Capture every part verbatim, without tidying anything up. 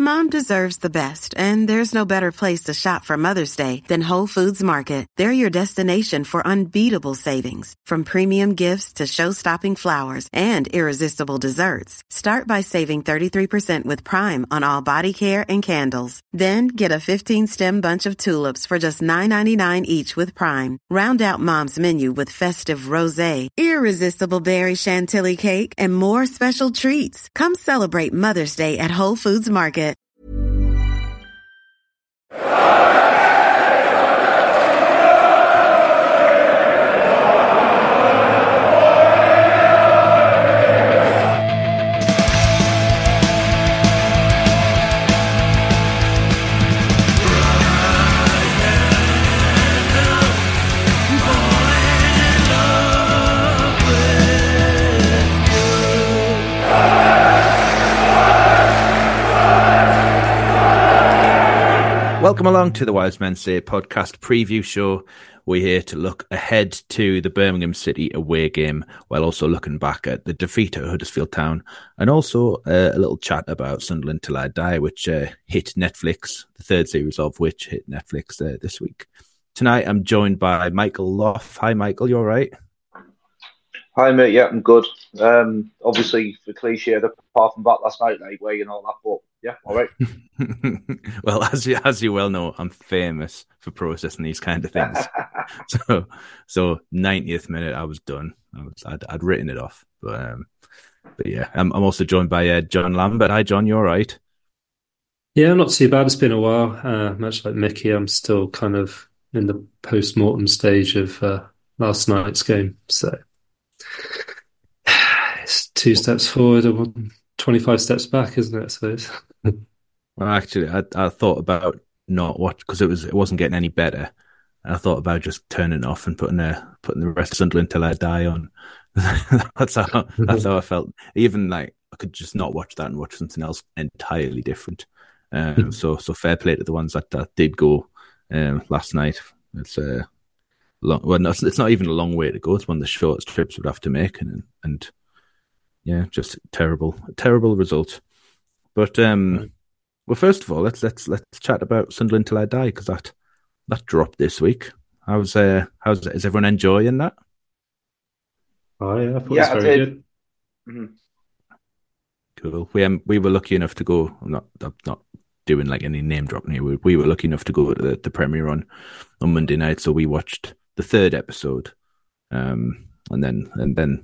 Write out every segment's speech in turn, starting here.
Mom deserves the best, and there's no better place to shop for Mother's Day than Whole Foods Market. They're your destination for unbeatable savings, from premium gifts to show-stopping flowers and irresistible desserts. Start by saving thirty-three percent with Prime on all body care and candles. Then get a fifteen-stem bunch of tulips for just nine ninety-nine each with Prime. Round out Mom's menu with festive rosé, irresistible berry chantilly cake, and more special treats. Come celebrate Mother's Day at Whole Foods Market. Welcome along to the Wise Men Say podcast preview show. We're here to look ahead to the Birmingham City away game while also looking back at the defeat at Huddersfield Town, and also uh, a little chat about Sunderland Till I Die, which uh, hit Netflix, the third series of which hit Netflix uh, this week. Tonight I'm joined by Michael Loff. Hi Michael, you all right? Hi mate, yeah, I'm good. Um, obviously for cliche, apart from that last night, like way and all that, but yeah, all right. Well, as you as you well know, I'm famous for processing these kind of things. so, so ninetieth minute, I was done. I was, I'd, I'd written it off, but um, but yeah, I'm I'm also joined by uh, John Lambert. Hi, John. You all right? Yeah, not too bad. It's been a while. Uh, much like Mickey, I'm still kind of in the post-mortem stage of uh, last night's game. So it's two steps forward and twenty-five steps back, isn't it? I suppose. Well, actually, I I thought about not watch because it was it wasn't getting any better. I thought about just turning it off and putting a putting the rest of Sunderland Till I Die on. that's how that's how I felt. Even like I could just not watch that and watch something else entirely different. Um, so so fair play to the ones that, that did go um, last night. It's a long, well, no, it's not even a long way to go. It's one of the shortest trips we'd have to make, and and yeah, just terrible, terrible result. But um, well, first of all, let's let's let's chat about Sunderland Till I Die, because that that dropped this week. How's uh, how's is everyone enjoying that? Oh yeah, I thought yeah, it was very good. Mm-hmm. Cool. We um, we were lucky enough to go. I'm not I'm not doing like any name dropping here. We, we were lucky enough to go to the, the premiere on on Monday night, so we watched the third episode, um, and then and then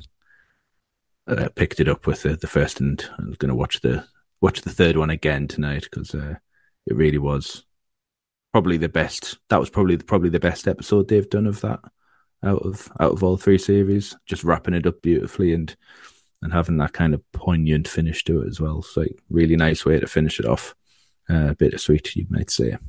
uh, picked it up with the, the first, and I was going to watch the watch the third one again tonight, because uh, it really was probably the best. That was probably probably the best episode they've done of that out of out of all three series. Just wrapping it up beautifully and and having that kind of poignant finish to it as well. So like, really nice way to finish it off. Uh, bittersweet, you might say.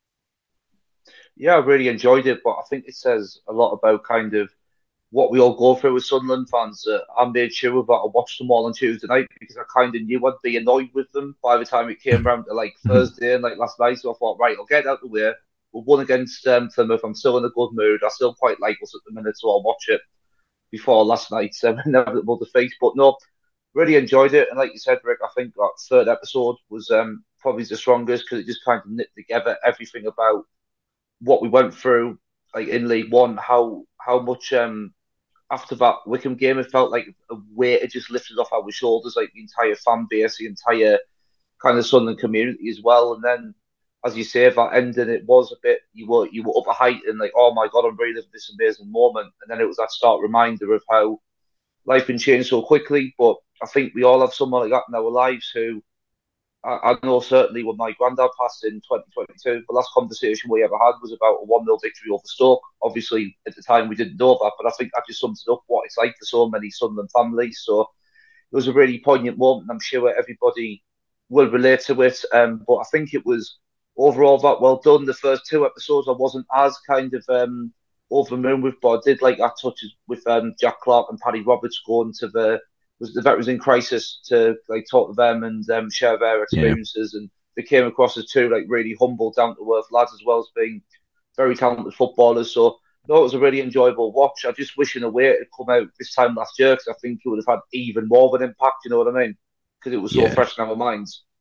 Yeah, I really enjoyed it, but I think it says a lot about kind of what we all go through as Sunderland fans. Uh, I made sure that I watched them all on Tuesday night because I kind of knew I'd be annoyed with them by the time it came around to like Thursday and like last night. So I thought, right, I'll get out of the way. We'll won against um, Plymouth. I'm still in a good mood. I still quite like us at the minute, so I'll watch it before last night's um, inevitable defeat. But no, really enjoyed it. And like you said, Rick, I think that third episode was um, probably the strongest because it just kind of knit together everything about what we went through, like in League One, how how much um, after that Wickham game, it felt like a weight had just lifted off our shoulders, like the entire fan base, the entire kind of Sunderland community as well. And then, as you say, that ending, it was a bit, you were you were up a height and like, oh my God, I'm reliving this amazing moment. And then it was that stark reminder of how life can change so quickly. But I think we all have someone like that in our lives who, I, I know certainly when my granddad passed in twenty twenty-two, the last conversation we ever had was about a one nil victory over Stoke. Obviously, at the time, we didn't know that, but I think that just sums it up what it's like for so many Sunderland families. So it was a really poignant moment. I'm sure everybody will relate to it. Um, but I think it was overall that well done. The first two episodes, I wasn't as kind of um, over the moon with, but I did like that touches with um, Jack Clark and Paddy Roberts going to the was the veterans in crisis to like talk to them and um, share their experiences, yeah. And they came across as two like really humble, down to earth lads, as well as being very talented footballers. So no, it was a really enjoyable watch. I just wish in a way it had come out this time last year, because I think it would have had even more of an impact. You know what I mean? Because it was so yeah. fresh in our minds.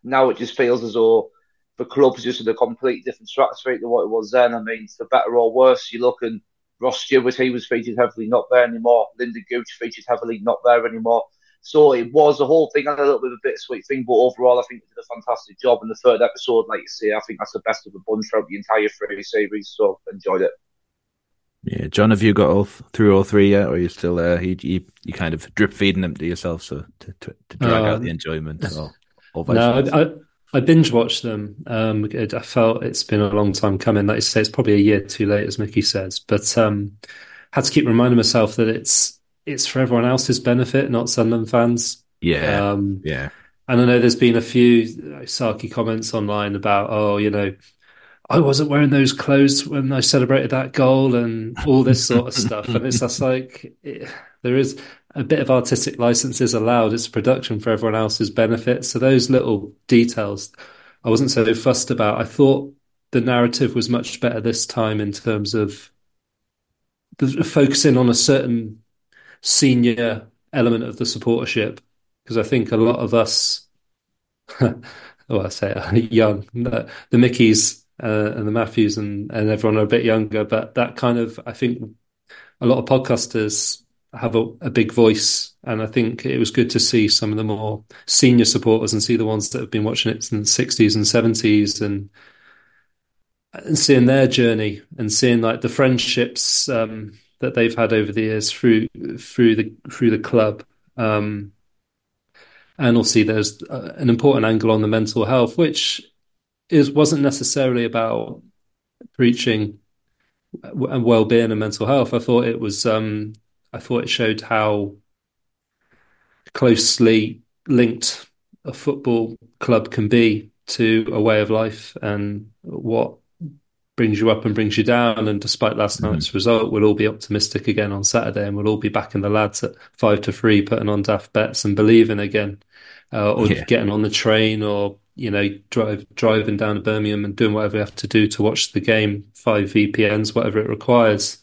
now it just feels as though the club's just in a completely different stratosphere to what it was then. I mean, for better or worse, you look and Ross Stewart, he was featured heavily, not there anymore. Lyndon Gooch featured heavily, not there anymore. So it was the whole thing, and a little bit of a bittersweet thing, but overall, I think they did a fantastic job. In the third episode, like you say, I think that's the best of the bunch throughout the entire three series, so enjoyed it. Yeah, John, have you got all th- through all three yet, or are you still there? Uh, you, you you kind of drip feeding them to yourself, so to to, to drag um, out the enjoyment. Or, or vice no, versa? I, I I binge watched them. Um, it, I felt it's been a long time coming. Like you say, it's probably a year too late, as Mickey says. But um, had to keep reminding myself that it's it's for everyone else's benefit, not Sunderland fans. Yeah, um, yeah. And I know there's been a few like, sarky comments online about, oh, you know, I wasn't wearing those clothes when I celebrated that goal and all this sort of stuff. And it's just like, it, there is a bit of artistic license is allowed. It's a production for everyone else's benefit. So those little details I wasn't so fussed about. I thought the narrative was much better this time in terms of the, focusing on a certain senior element of the supportership. Because I think a lot of us, well, I say uh, young, the, the Mickeys uh, and the Matthews and, and everyone are a bit younger, but that kind of, I think a lot of podcasters have a, a big voice. And I think it was good to see some of the more senior supporters and see the ones that have been watching it in the sixties and seventies and and seeing their journey and seeing like the friendships um, that they've had over the years through through the through the club. Um, And also there's uh, an important angle on the mental health, which is wasn't necessarily about preaching and well-being and mental health. I thought it was, um, I thought it showed how closely linked a football club can be to a way of life and what brings you up and brings you down. And despite last mm-hmm. night's result, we'll all be optimistic again on Saturday, and we'll all be backing the lads at five to three, putting on daft bets and believing again. Uh, or yeah. getting on the train, or you know, drive driving down to Birmingham and doing whatever we have to do to watch the game, five V P Ns, whatever it requires.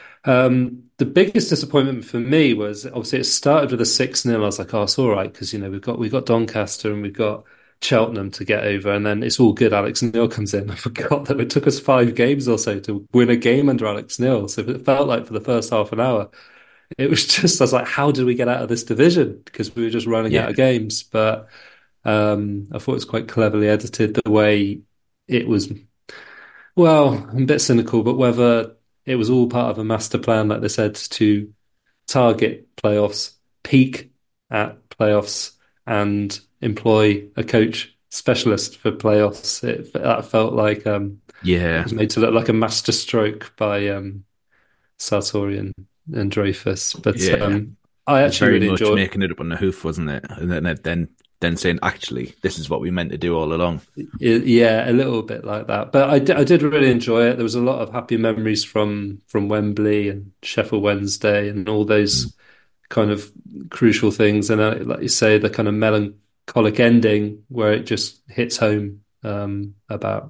Um, the biggest disappointment for me was obviously it started with a six nil. I was like, oh, it's all right because you know we've got we've got Doncaster and we've got Cheltenham to get over, and then it's all good. Alex Neil comes in. I forgot that it took us five games or so to win a game under Alex Neil. So it felt like for the first half an hour. It was just, I was like, how did we get out of this division? Because we were just running yeah. out of games. But um, I thought it was quite cleverly edited the way it was. Well, I'm a bit cynical, but whether it was all part of a master plan, like they said, to target playoffs, peak at playoffs, and employ a coach specialist for playoffs. It, that felt like um, yeah, it was made to look like a master stroke by um, Sartori and and Dreyfus, but yeah. um, I actually very really much enjoyed making it up on the hoof, wasn't it? And then, then, then saying, actually, this is what we meant to do all along. Yeah, a little bit like that. But I did, I did really enjoy it. There was a lot of happy memories from from Wembley and Sheffield Wednesday and all those mm. kind of crucial things. And uh, like you say, the kind of melancholic ending where it just hits home um, about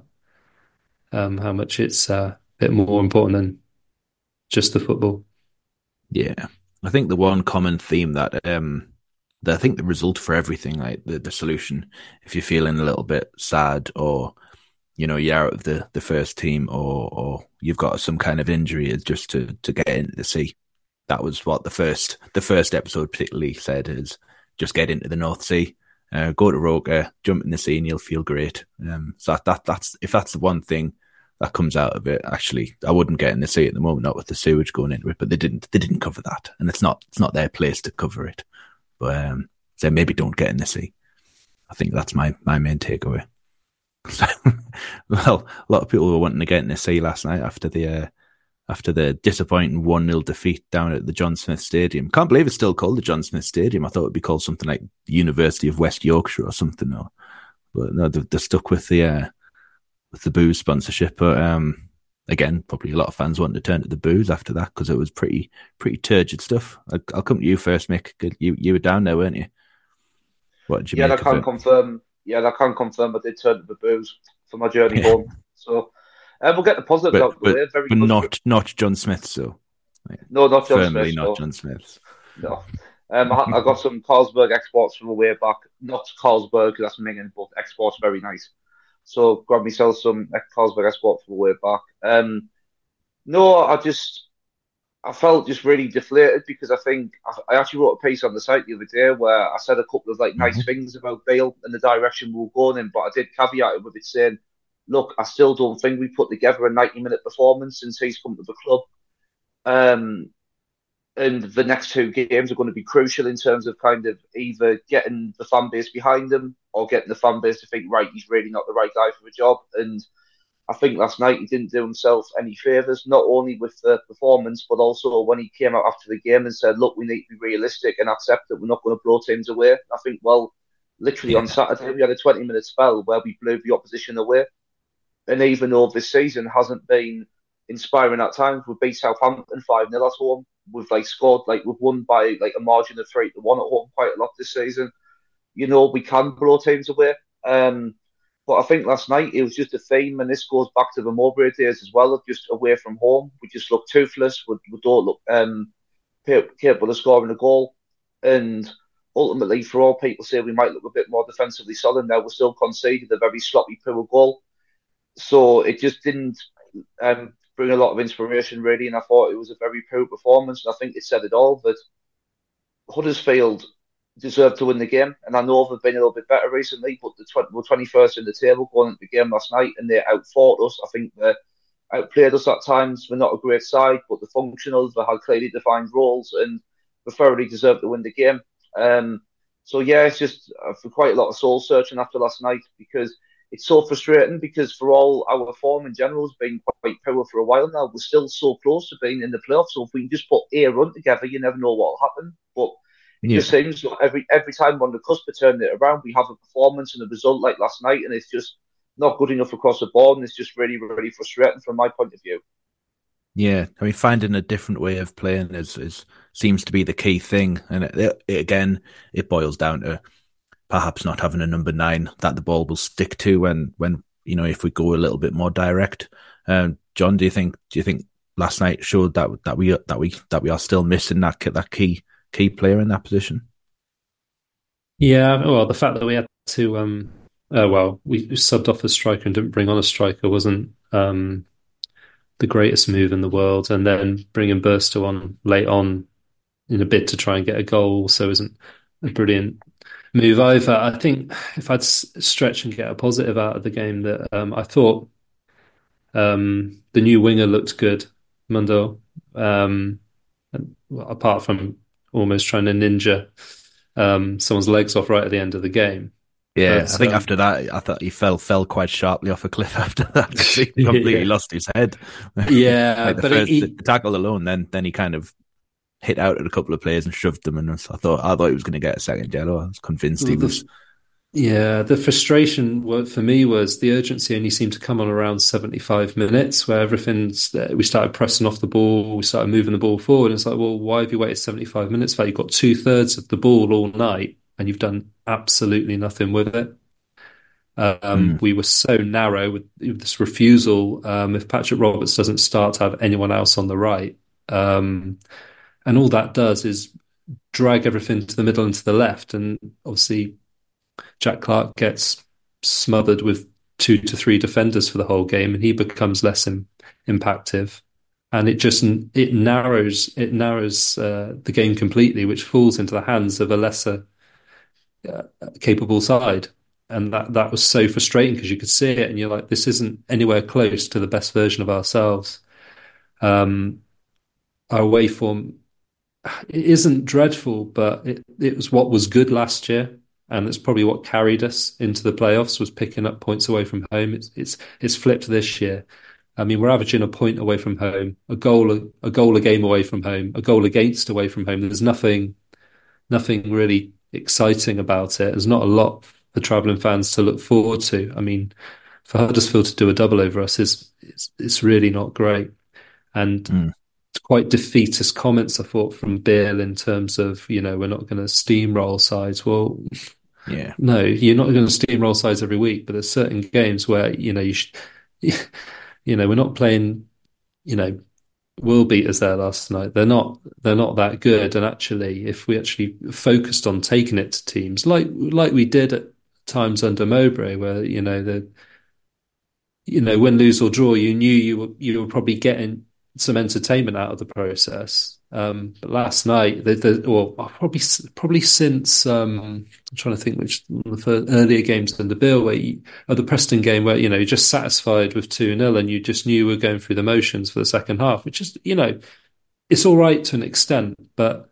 um, how much it's uh, a bit more important than just the football. Yeah, I think the one common theme that um, that I think the result for everything, like the, the solution, if you're feeling a little bit sad or, you know, you're out of the, the first team or or you've got some kind of injury, is just to, to get into the sea. That was what the first the first episode particularly said, is just get into the North Sea, uh, go to Roker, jump in the sea and you'll feel great. Um, so that, that that's if that's the one thing that comes out of it. Actually, I wouldn't get in the sea at the moment, not with the sewage going into it. But they didn't. They didn't cover that, and it's not. It's not their place to cover it. But um, so maybe don't get in the sea. I think that's my my main takeaway. So, well, a lot of people were wanting to get in the sea last night after the uh, after the disappointing one nil defeat down at the John Smith Stadium. Can't believe it's still called the John Smith Stadium. I thought it'd be called something like the University of West Yorkshire or something. No, but no, they're, they're stuck with the. Uh, with the booze sponsorship, but um, again, probably a lot of fans wanted to turn to the booze after that because it was pretty, pretty turgid stuff. I, I'll come to you first, Mick. You you were down there, weren't you? What did you yeah, make I can of it? confirm. Yeah, I can confirm. I did turn to the booze for my journey home. So uh, we'll get the positives but, out of the but, way. Very but good. not not John Smith. So like, no, not John firmly Smith. not no. John Smith. No. Um, I, I got some Carlsberg exports from a way back. Not Carlsberg, that's Mingen, but exports very nice. So grab myself some Carlsberg export from a way back. Um, no, I just I felt just really deflated because I think I, I actually wrote a piece on the site the other day where I said a couple of like nice Mhm. things about Bale and the direction we were going in, but I did caveat it with it saying, look, I still don't think we put together a ninety minute performance since he's come to the club. Um, and the next two games are going to be crucial in terms of kind of either getting the fan base behind him or getting the fan base to think, right, he's really not the right guy for the job. And I think last night he didn't do himself any favours, not only with the performance, but also when he came out after the game and said, look, we need to be realistic and accept that we're not going to blow teams away. I think, well, literally on Yeah. Saturday, we had a twenty minute spell where we blew the opposition away. And even though this season hasn't been inspiring at times, we beat Southampton five nil at home. We've like scored, like we've won by like a margin of three to one at home quite a lot this season. You know, we can blow teams away. Um, but I think last night it was just a theme, and this goes back to the Mowbray days as well, of just away from home. We just look toothless. We, we don't look um, capable of scoring a goal. And ultimately, for all people say we might look a bit more defensively solid now, we still conceded a very sloppy, poor goal. So it just didn't um, bring a lot of inspiration, really. And I thought it was a very poor performance. And I think it said it all that Huddersfield deserved to win the game. And I know they've been a little bit better recently, but the tw- we're twenty-first in the table going into the game last night, and they outfought us. I think they outplayed us at times. We're not a great side, but the functionals, they had clearly defined roles, and they thoroughly deserved to win the game. Um, so, yeah, it's just uh, for quite a lot of soul searching after last night because it's so frustrating because for all our form in general has been quite poor for a while now, we're still so close to being in the playoffs. So if we can just put a run together, you never know what will happen. But it Yeah. just seems like every every time we're on the cusp of turning it around, we have a performance and a result like last night, and it's just not good enough across the board, and it's just really, really frustrating from my point of view. Yeah, I mean, finding a different way of playing is, is seems to be the key thing, and it, it, again, it boils down to perhaps not having a number nine that the ball will stick to when, when you know, if we go a little bit more direct. Um, John, do you think do you think last night showed that that we that we that we are still missing that that key key player in that position? Yeah, well, the fact that we had to, um, uh, well, we subbed off a striker and didn't bring on a striker wasn't um, the greatest move in the world, and then bringing Burstow on late on in a bid to try and get a goal also isn't a brilliant move either. I think if I'd stretch and get a positive out of the game, that um, I thought um, the new winger looked good, Mundo, um, and, well, apart from almost trying to ninja um, someone's legs off right at the end of the game. Yeah, But, I think um, after that, I thought he fell fell quite sharply off a cliff after that. He completely yeah, lost his head. yeah, like the but first he, the tackle alone, then then he kind of hit out at a couple of players and shoved them, and I thought I thought he was going to get a second yellow. I was convinced he was. the, yeah, the frustration for me was the urgency only seemed to come on around seventy-five minutes, where everything's we started pressing off the ball, we started moving the ball forward. And it's like, well, why have you waited seventy-five minutes for that? You've got two thirds of the ball all night, and you've done absolutely nothing with it. Um, Mm. we were so narrow with, with this refusal. Um, if Patrick Roberts doesn't start to have anyone else on the right, um, and all that does is drag everything to the middle and to the left, and obviously Jack Clark gets smothered with two to three defenders for the whole game, and he becomes less in, impactive. And it just it narrows it narrows uh, the game completely, which falls into the hands of a lesser uh, capable side. And that that was so frustrating because you could see it, and you're like, this isn't anywhere close to the best version of ourselves. Um, our away form it isn't dreadful, but it, it was what was good last year, and it's probably what carried us into the playoffs was picking up points away from home. It's it's it's flipped this year. I mean, we're averaging a point away from home, a goal a goal a game away from home, a goal against away from home. There's nothing nothing really exciting about it. There's not a lot for travelling fans to look forward to. I mean, for Huddersfield to do a double over us is it's, it's really not great. And Mm. it's quite defeatist comments, I thought, from Bill in terms of, you know, we're not going to steamroll sides. Well, Yeah, no, you're not going to steamroll sides every week, but there's certain games where, you know, you should, you know, we're not playing, you know, will beat us there last night. They're not they're not that good. And actually, if we actually focused on taking it to teams like like we did at times under Mowbray, where you know the you know win, lose or draw, you knew you were you were probably getting some entertainment out of the process. Um, but last night, the, the or probably probably since um, I'm trying to think which the first, earlier games under Bill, where you, or the Preston game, where you know you're just satisfied with two nil and you just knew we were going through the motions for the second half, which is you know it's all right to an extent, but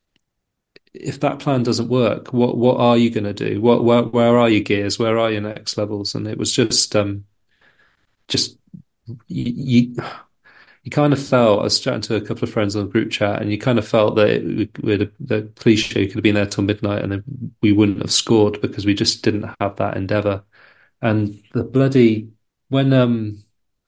if that plan doesn't work, what what are you going to do? What where where are your gears? Where are your next levels? And it was just um just you, you you kind of felt, I was chatting to a couple of friends on the group chat, and you kind of felt that it, it, the cliche could have been there till midnight and then we wouldn't have scored because we just didn't have that endeavour. And the bloody, when um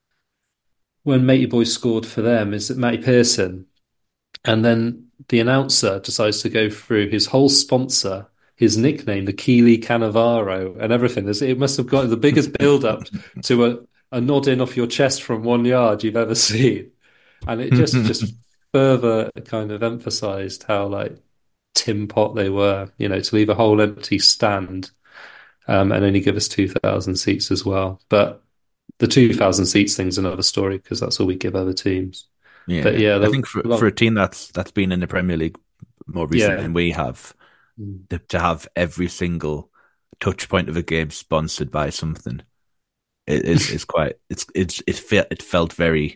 when Matey Boy scored for them, is it Matty Pearson? And then the announcer decides to go through his whole sponsor, his nickname, the Keely Cannavaro, and everything. It must have got the biggest build-up to a, a nodding off your chest from one yard you've ever seen. And it just, just further kind of emphasised how, like, tin pot they were, you know, to leave a whole empty stand um, and only give us two thousand seats as well. But the two thousand seats thing's another story because that's all we give other teams. Yeah, but yeah, I think for lot... for a team that's that's been in the Premier League more recently yeah. than we have, mm. to, to have every single touch point of a game sponsored by something, it is it's quite it's it's it felt it felt very.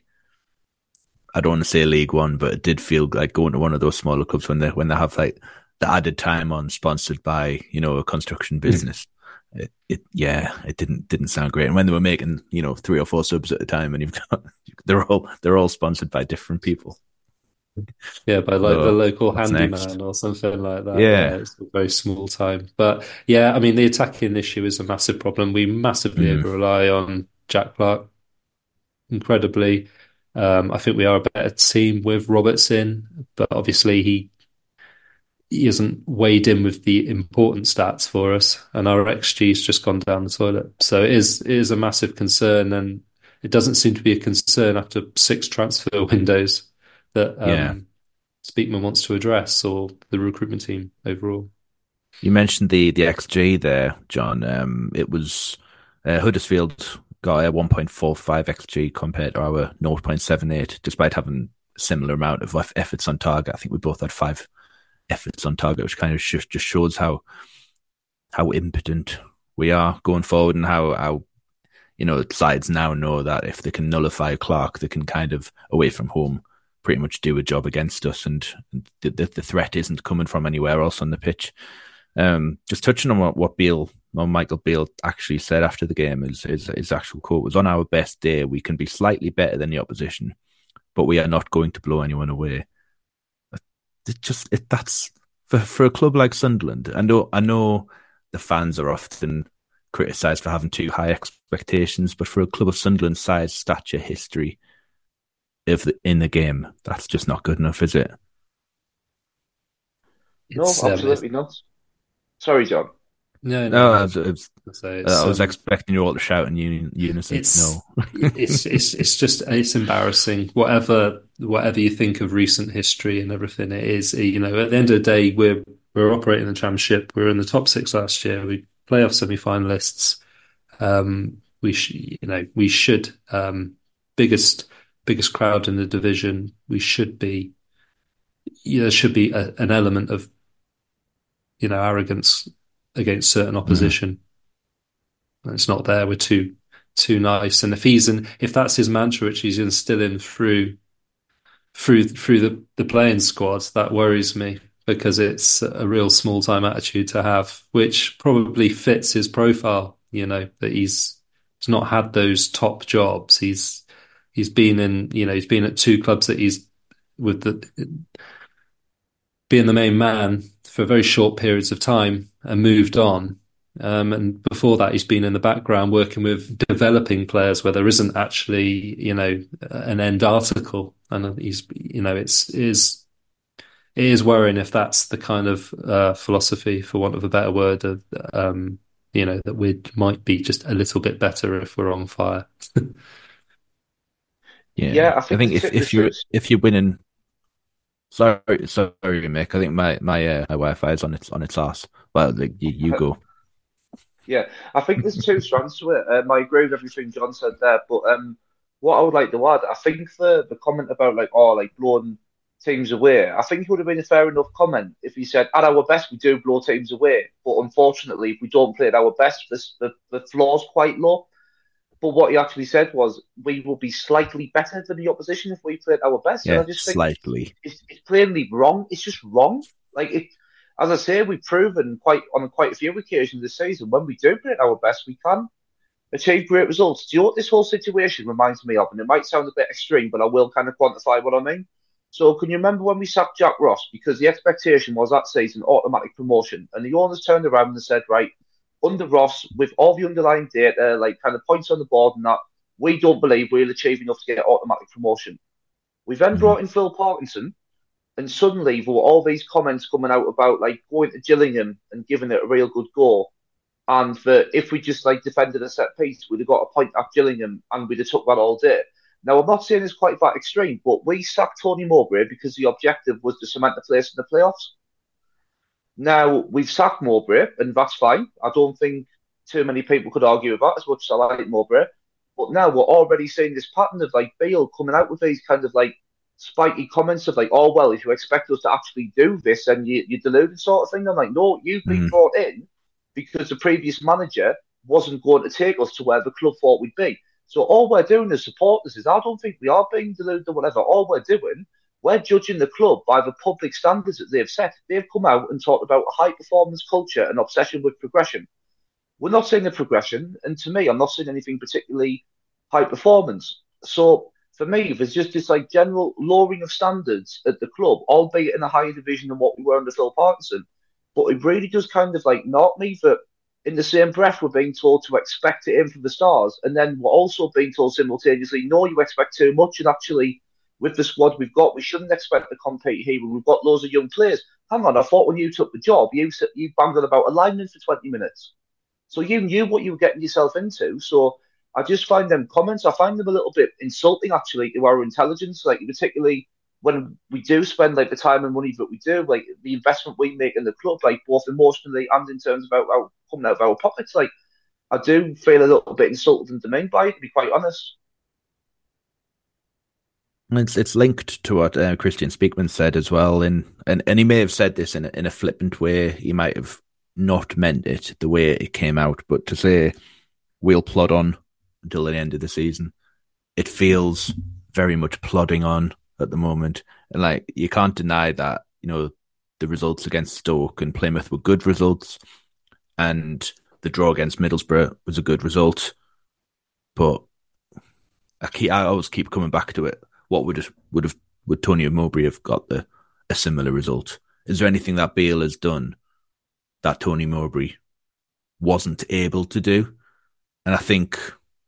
I don't want to say League One, but it did feel like going to one of those smaller clubs when they when they have like the added time on sponsored by you know a construction business. Mm. It, it yeah, it didn't didn't sound great. And when they were making you know three or four subs at a time, and you've got they're all they're all sponsored by different people. Yeah, by like so, the local handyman next? or something like that. Yeah. yeah, it's a very small time. But yeah, I mean the attacking issue is a massive problem. We massively mm. over rely on Jack Clarke, incredibly. Um, I think we are a better team with Roberts in, but obviously he. He isn't weighed in with the important stats for us, and our X G's just gone down the toilet. So it is it is a massive concern, and it doesn't seem to be a concern after six transfer windows that um, yeah. Speakman wants to address, or the recruitment team overall. You mentioned the the X G there, John. Um, it was uh, Huddersfield got a one point four five X G compared to our zero point seven eight, despite having a similar amount of efforts on target. I think we both had five efforts on target, which kind of just shows how how impotent we are going forward, and how how you know sides now know that if they can nullify Clarke, they can kind of away from home pretty much do a job against us, and the, the, the threat isn't coming from anywhere else on the pitch. Um, just touching on what, what Beale, or Michael Beale actually said after the game, his, his, his actual quote was, "On our best day, we can be slightly better than the opposition, but we are not going to blow anyone away." It just it, that's for for a club like Sunderland. I know I know the fans are often criticised for having too high expectations, but for a club of Sunderland's size, stature, history of the, in the game, that's just not good enough, is it? No, it's, absolutely um, not. Sorry, John. No, no, no no. I, was, I, was, uh, I was um, expecting you all to shout in unison. It's, no, it's it's it's just it's embarrassing. Whatever whatever you think of recent history and everything, it is. You know, at the end of the day, we're we're operating the Championship. We were in the top six last year. We playoff semi-finalists. Um, we sh- you know we should um, biggest biggest crowd in the division. We should be. You know, there should be a, an element of you know arrogance against certain opposition. Mm. It's not there. We're too too nice. And if he's in, if that's his mantra, which he's instilling through through through the, the playing squad, that worries me because it's a real small time attitude to have, which probably fits his profile. You know that he's he's not had those top jobs. He's he's been in you know he's been at two clubs that he's with the being the main man for very short periods of time and moved on. Um, and before that, he's been in the background working with developing players where there isn't actually, you know, an end article. And he's, you know, it's is it is worrying if that's the kind of uh, philosophy, for want of a better word, of um, you know, that we might be just a little bit better if we're on fire. Yeah, Yeah, I I think think the, if two, the if you two. if you're winning, sorry, sorry, Mick. I think my my uh, my Wi-Fi is on its on its ass. Well, like, you, you go. Yeah, I think there's two strands to it. Um, I agree with everything John said there, but um, what I would like to add, I think the the comment about like oh like blowing teams away, I think it would have been a fair enough comment if he said at our best we do blow teams away, but unfortunately if we don't play at our best, this, the the floor's quite low. But what he actually said was we will be slightly better than the opposition if we play at our best, and I Yeah, just think slightly. it's, it's plainly wrong. It's just wrong. Like it, as I say, we've proven quite on quite a few occasions this season when we do play at our best, we can achieve great results. Do you know what this whole situation reminds me of? And it might sound a bit extreme, but I will kind of quantify what I mean. So, can you remember when we sacked Jack Ross because the expectation was that season automatic promotion, and the owners turned around and said, right, under Ross, with all the underlying data, like kind of points on the board, and that we don't believe we'll achieve enough to get automatic promotion. We then Mm. brought in Phil Parkinson, and suddenly there were all these comments coming out about like going to Gillingham and giving it a real good go. And that if we just like defended a set piece, we'd have got a point at Gillingham and we'd have took that all day. Now, I'm not saying it's quite that extreme, but we sacked Tony Mowbray because the objective was to cement the place in the playoffs. Now, we've sacked Mowbray, and that's fine. I don't think too many people could argue with that as much as I like Mowbray. But now we're already seeing this pattern of like Beale coming out with these kind of like spiky comments of like, oh, well, if you expect us to actually do this, then you, you're deluded sort of thing. I'm like, no, you've been Mm. brought in because the previous manager wasn't going to take us to where the club thought we'd be. So all we're doing as supporters is I don't think we are being deluded or whatever. All we're doing, we're judging the club by the public standards that they've set. They've come out and talked about a high performance culture and obsession with progression. We're not seeing the progression, and to me, I'm not seeing anything particularly high performance. So for me, there's just this like general lowering of standards at the club, albeit in a higher division than what we were under Phil Parkinson. But it really does kind of like knock me that in the same breath we're being told to expect it in from the stars, and then we're also being told simultaneously, no, you expect too much, and actually with the squad we've got, we shouldn't expect to compete here. We've got loads of young players. Hang on, I thought when you took the job, you you banged on about alignment for twenty minutes. So you knew what you were getting yourself into. So I just find them comments, I find them a little bit insulting actually to our intelligence, like particularly when we do spend like the time and money that we do, like the investment we make in the club, like both emotionally and in terms of our, our coming out of our pockets. Like I do feel a little bit insulted and demeaned by it, to be quite honest. It's it's linked to what uh, Christian Speakman said as well, in and, and he may have said this in a, in a flippant way. He might have not meant it the way it came out, but to say we'll plod on until the end of the season, it feels very much plodding on at the moment. And like you can't deny that, you know, the results against Stoke and Plymouth were good results, and the draw against Middlesbrough was a good result. But I keep, I always keep coming back to it. What would it, would have would Tony Mowbray have got the a similar result? Is there anything that Beale has done that Tony Mowbray wasn't able to do? And I think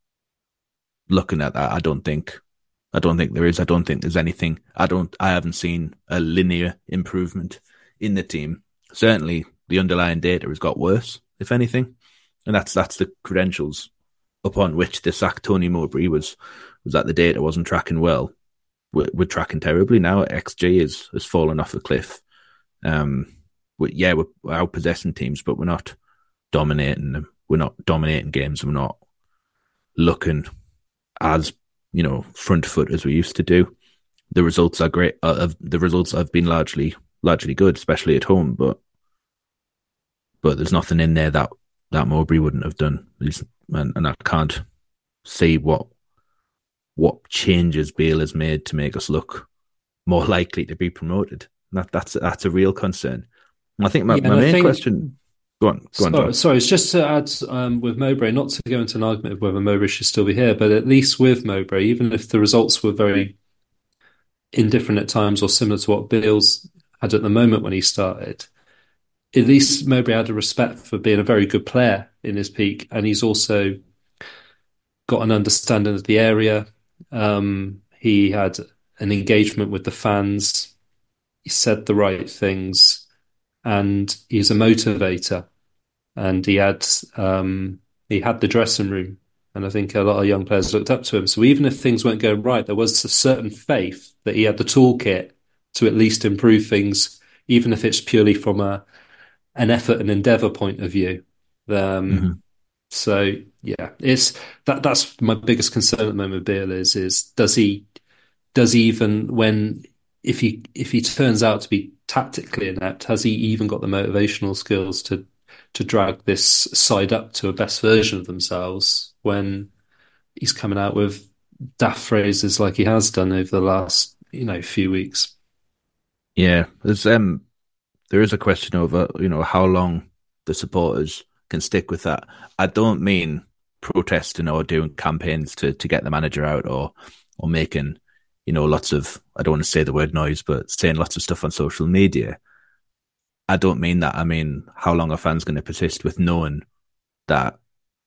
looking at that, I don't think I don't think there is. I don't think there's anything. I don't. I haven't seen a linear improvement in the team. Certainly, the underlying data has got worse, if anything, and that's that's the credentials upon which the sack Tony Mowbray was was that the data wasn't tracking well. We're, we're tracking terribly now. X G is has fallen off a cliff. Um, we, yeah, we're, we're out possessing teams, but we're not dominating them. We're not dominating games. We're not looking as, you know, front foot as we used to do. The results are great. Uh, the results have been largely largely good, especially at home. But but there's nothing in there that that Mowbray wouldn't have done, and, and I can't see what what changes Beale has made to make us look more likely to be promoted. That that's that's a real concern. And I think my, Yeah, my main think, question. Go on, go sorry, on, John. Sorry, it's just to add um, with Mowbray, not to go into an argument of whether Mowbray should still be here, but at least with Mowbray, even if the results were very indifferent at times or similar to what Beale's had at the moment when he started, at least Mowbray had a respect for being a very good player in his peak, and he's also got an understanding of the area. Um, he had an engagement with the fans. He said the right things, and he's a motivator. And he had um, he had the dressing room And I think a lot of young players looked up to him. So even if things weren't going right, there was a certain faith that he had the toolkit to at least improve things, even if it's purely from a an effort and endeavour point of view. Um, Mm-hmm. So yeah, it's that that's my biggest concern at the moment with Beale is is does he does he even when if he if he turns out to be tactically inept, has he even got the motivational skills to to drag this side up to a best version of themselves when he's coming out with daft phrases like he has done over the last, you know, few weeks? Yeah, there's um there is a question over, you know, how long the supporters can stick with that. I don't mean protesting or doing campaigns to, to get the manager out or or making, you know, lots of, I don't want to say the word noise, but saying lots of stuff on social media. I don't mean that. I mean, how long are fans going to persist with knowing that,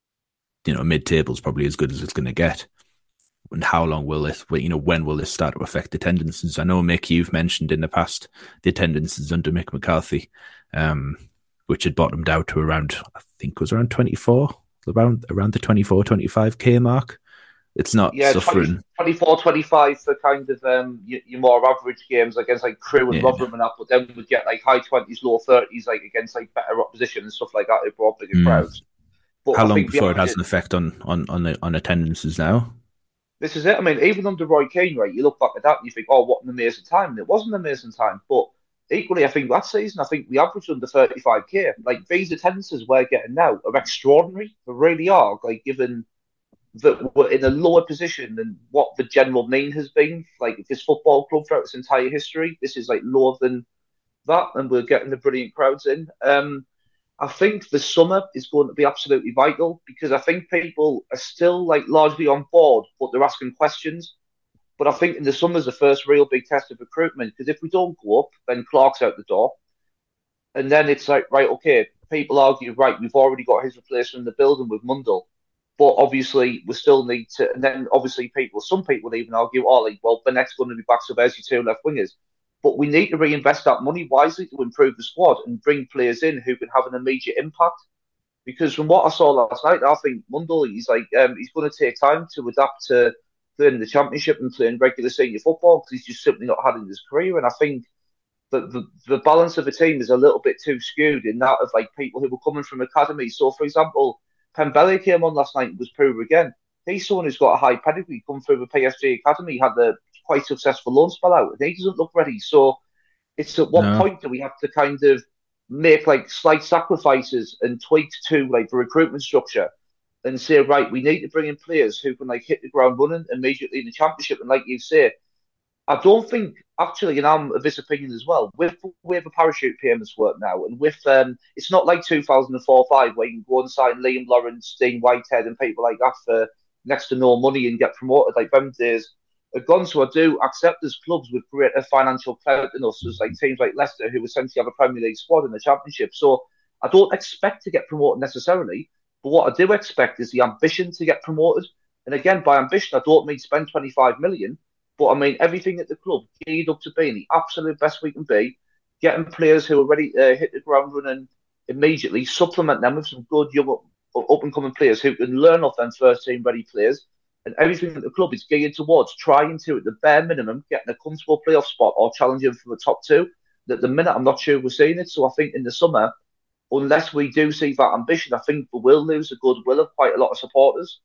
you know, mid-table is probably as good as it's going to get? And how long will this, you know, when will this start to affect attendances? I know, Mick, you've mentioned in the past the attendances under Mick McCarthy, um, which had bottomed out to around, I think it was around twenty-four, around around the twenty-four, twenty-five K mark. It's not yeah, suffering. twenty, twenty-four, twenty-five for kind of um, your, your more average games against like Crewe and Yeah. Rotherham and that, but then we'd get like high twenties, low thirties, like against like better opposition and stuff like that. It brought bigger Mm. crowds. But How I long think before it behind has an effect on on on, the, on attendances now? this is it. I mean, even under Roy Keane, right, you look back at that and you think, oh, what an amazing time. And it wasn't an amazing time. But equally, I think last season, I think we averaged under thirty-five K. Like, these attendances we're getting now are extraordinary. They really are. Like, given that we're in a lower position than what the general mean has been, like, this football club throughout its entire history, this is, like, lower than that. And we're getting the brilliant crowds in. Um, I think the summer is going to be absolutely vital because I think people are still like largely on board, but they're asking questions. But I think in the summer is the first real big test of recruitment because if we don't go up, then Clark's out the door, and then it's like right, okay, people argue right, we've already got his replacement in the building with Mundell, but obviously we still need to. And then obviously people, some people even argue, oh, like well, Bennett's going to be back, so there's your two left wingers. But we need to reinvest that money wisely to improve the squad and bring players in who can have an immediate impact. Because from what I saw last night, I think Mundell, he's like um, he's going to take time to adapt to playing in the Championship and playing regular senior football because he's just simply not had in his career. And I think that the, the balance of the team is a little bit too skewed in that of like people who were coming from academies. So, for example, Pembele came on last night and was proven again. He's someone who's got a high pedigree, come through the P S G academy, had the quite successful loan spell out, and he doesn't look ready. So it's at what No. point do we have to kind of make like slight sacrifices and tweaks to like the recruitment structure and say, right, we need to bring in players who can like hit the ground running immediately in the Championship. And like you say, I don't think actually, and I'm of this opinion as well, with the way the parachute payments work now, and with um, it's not like two thousand four five where you can go and sign Liam Lawrence, Dean Whitehead, and people like that for next to no money and get promoted. Like them days are gone. So I do accept there's clubs with greater financial clout than us, as like teams like Leicester who essentially have a Premier League squad in the Championship. So I don't expect to get promoted necessarily, but what I do expect is the ambition to get promoted. And again, by ambition, I don't mean spend twenty-five million. But I mean, everything at the club geared up to being the absolute best we can be, getting players who are ready to uh, hit the ground running immediately, supplement them with some good young up and coming players who can learn off them first team ready players. And everything at the club is geared towards trying to, at the bare minimum, getting a comfortable playoff spot or challenging for the top two. At the minute, I'm not sure we're seeing it. So I think in the summer, unless we do see that ambition, I think we will lose the goodwill of quite a lot of supporters.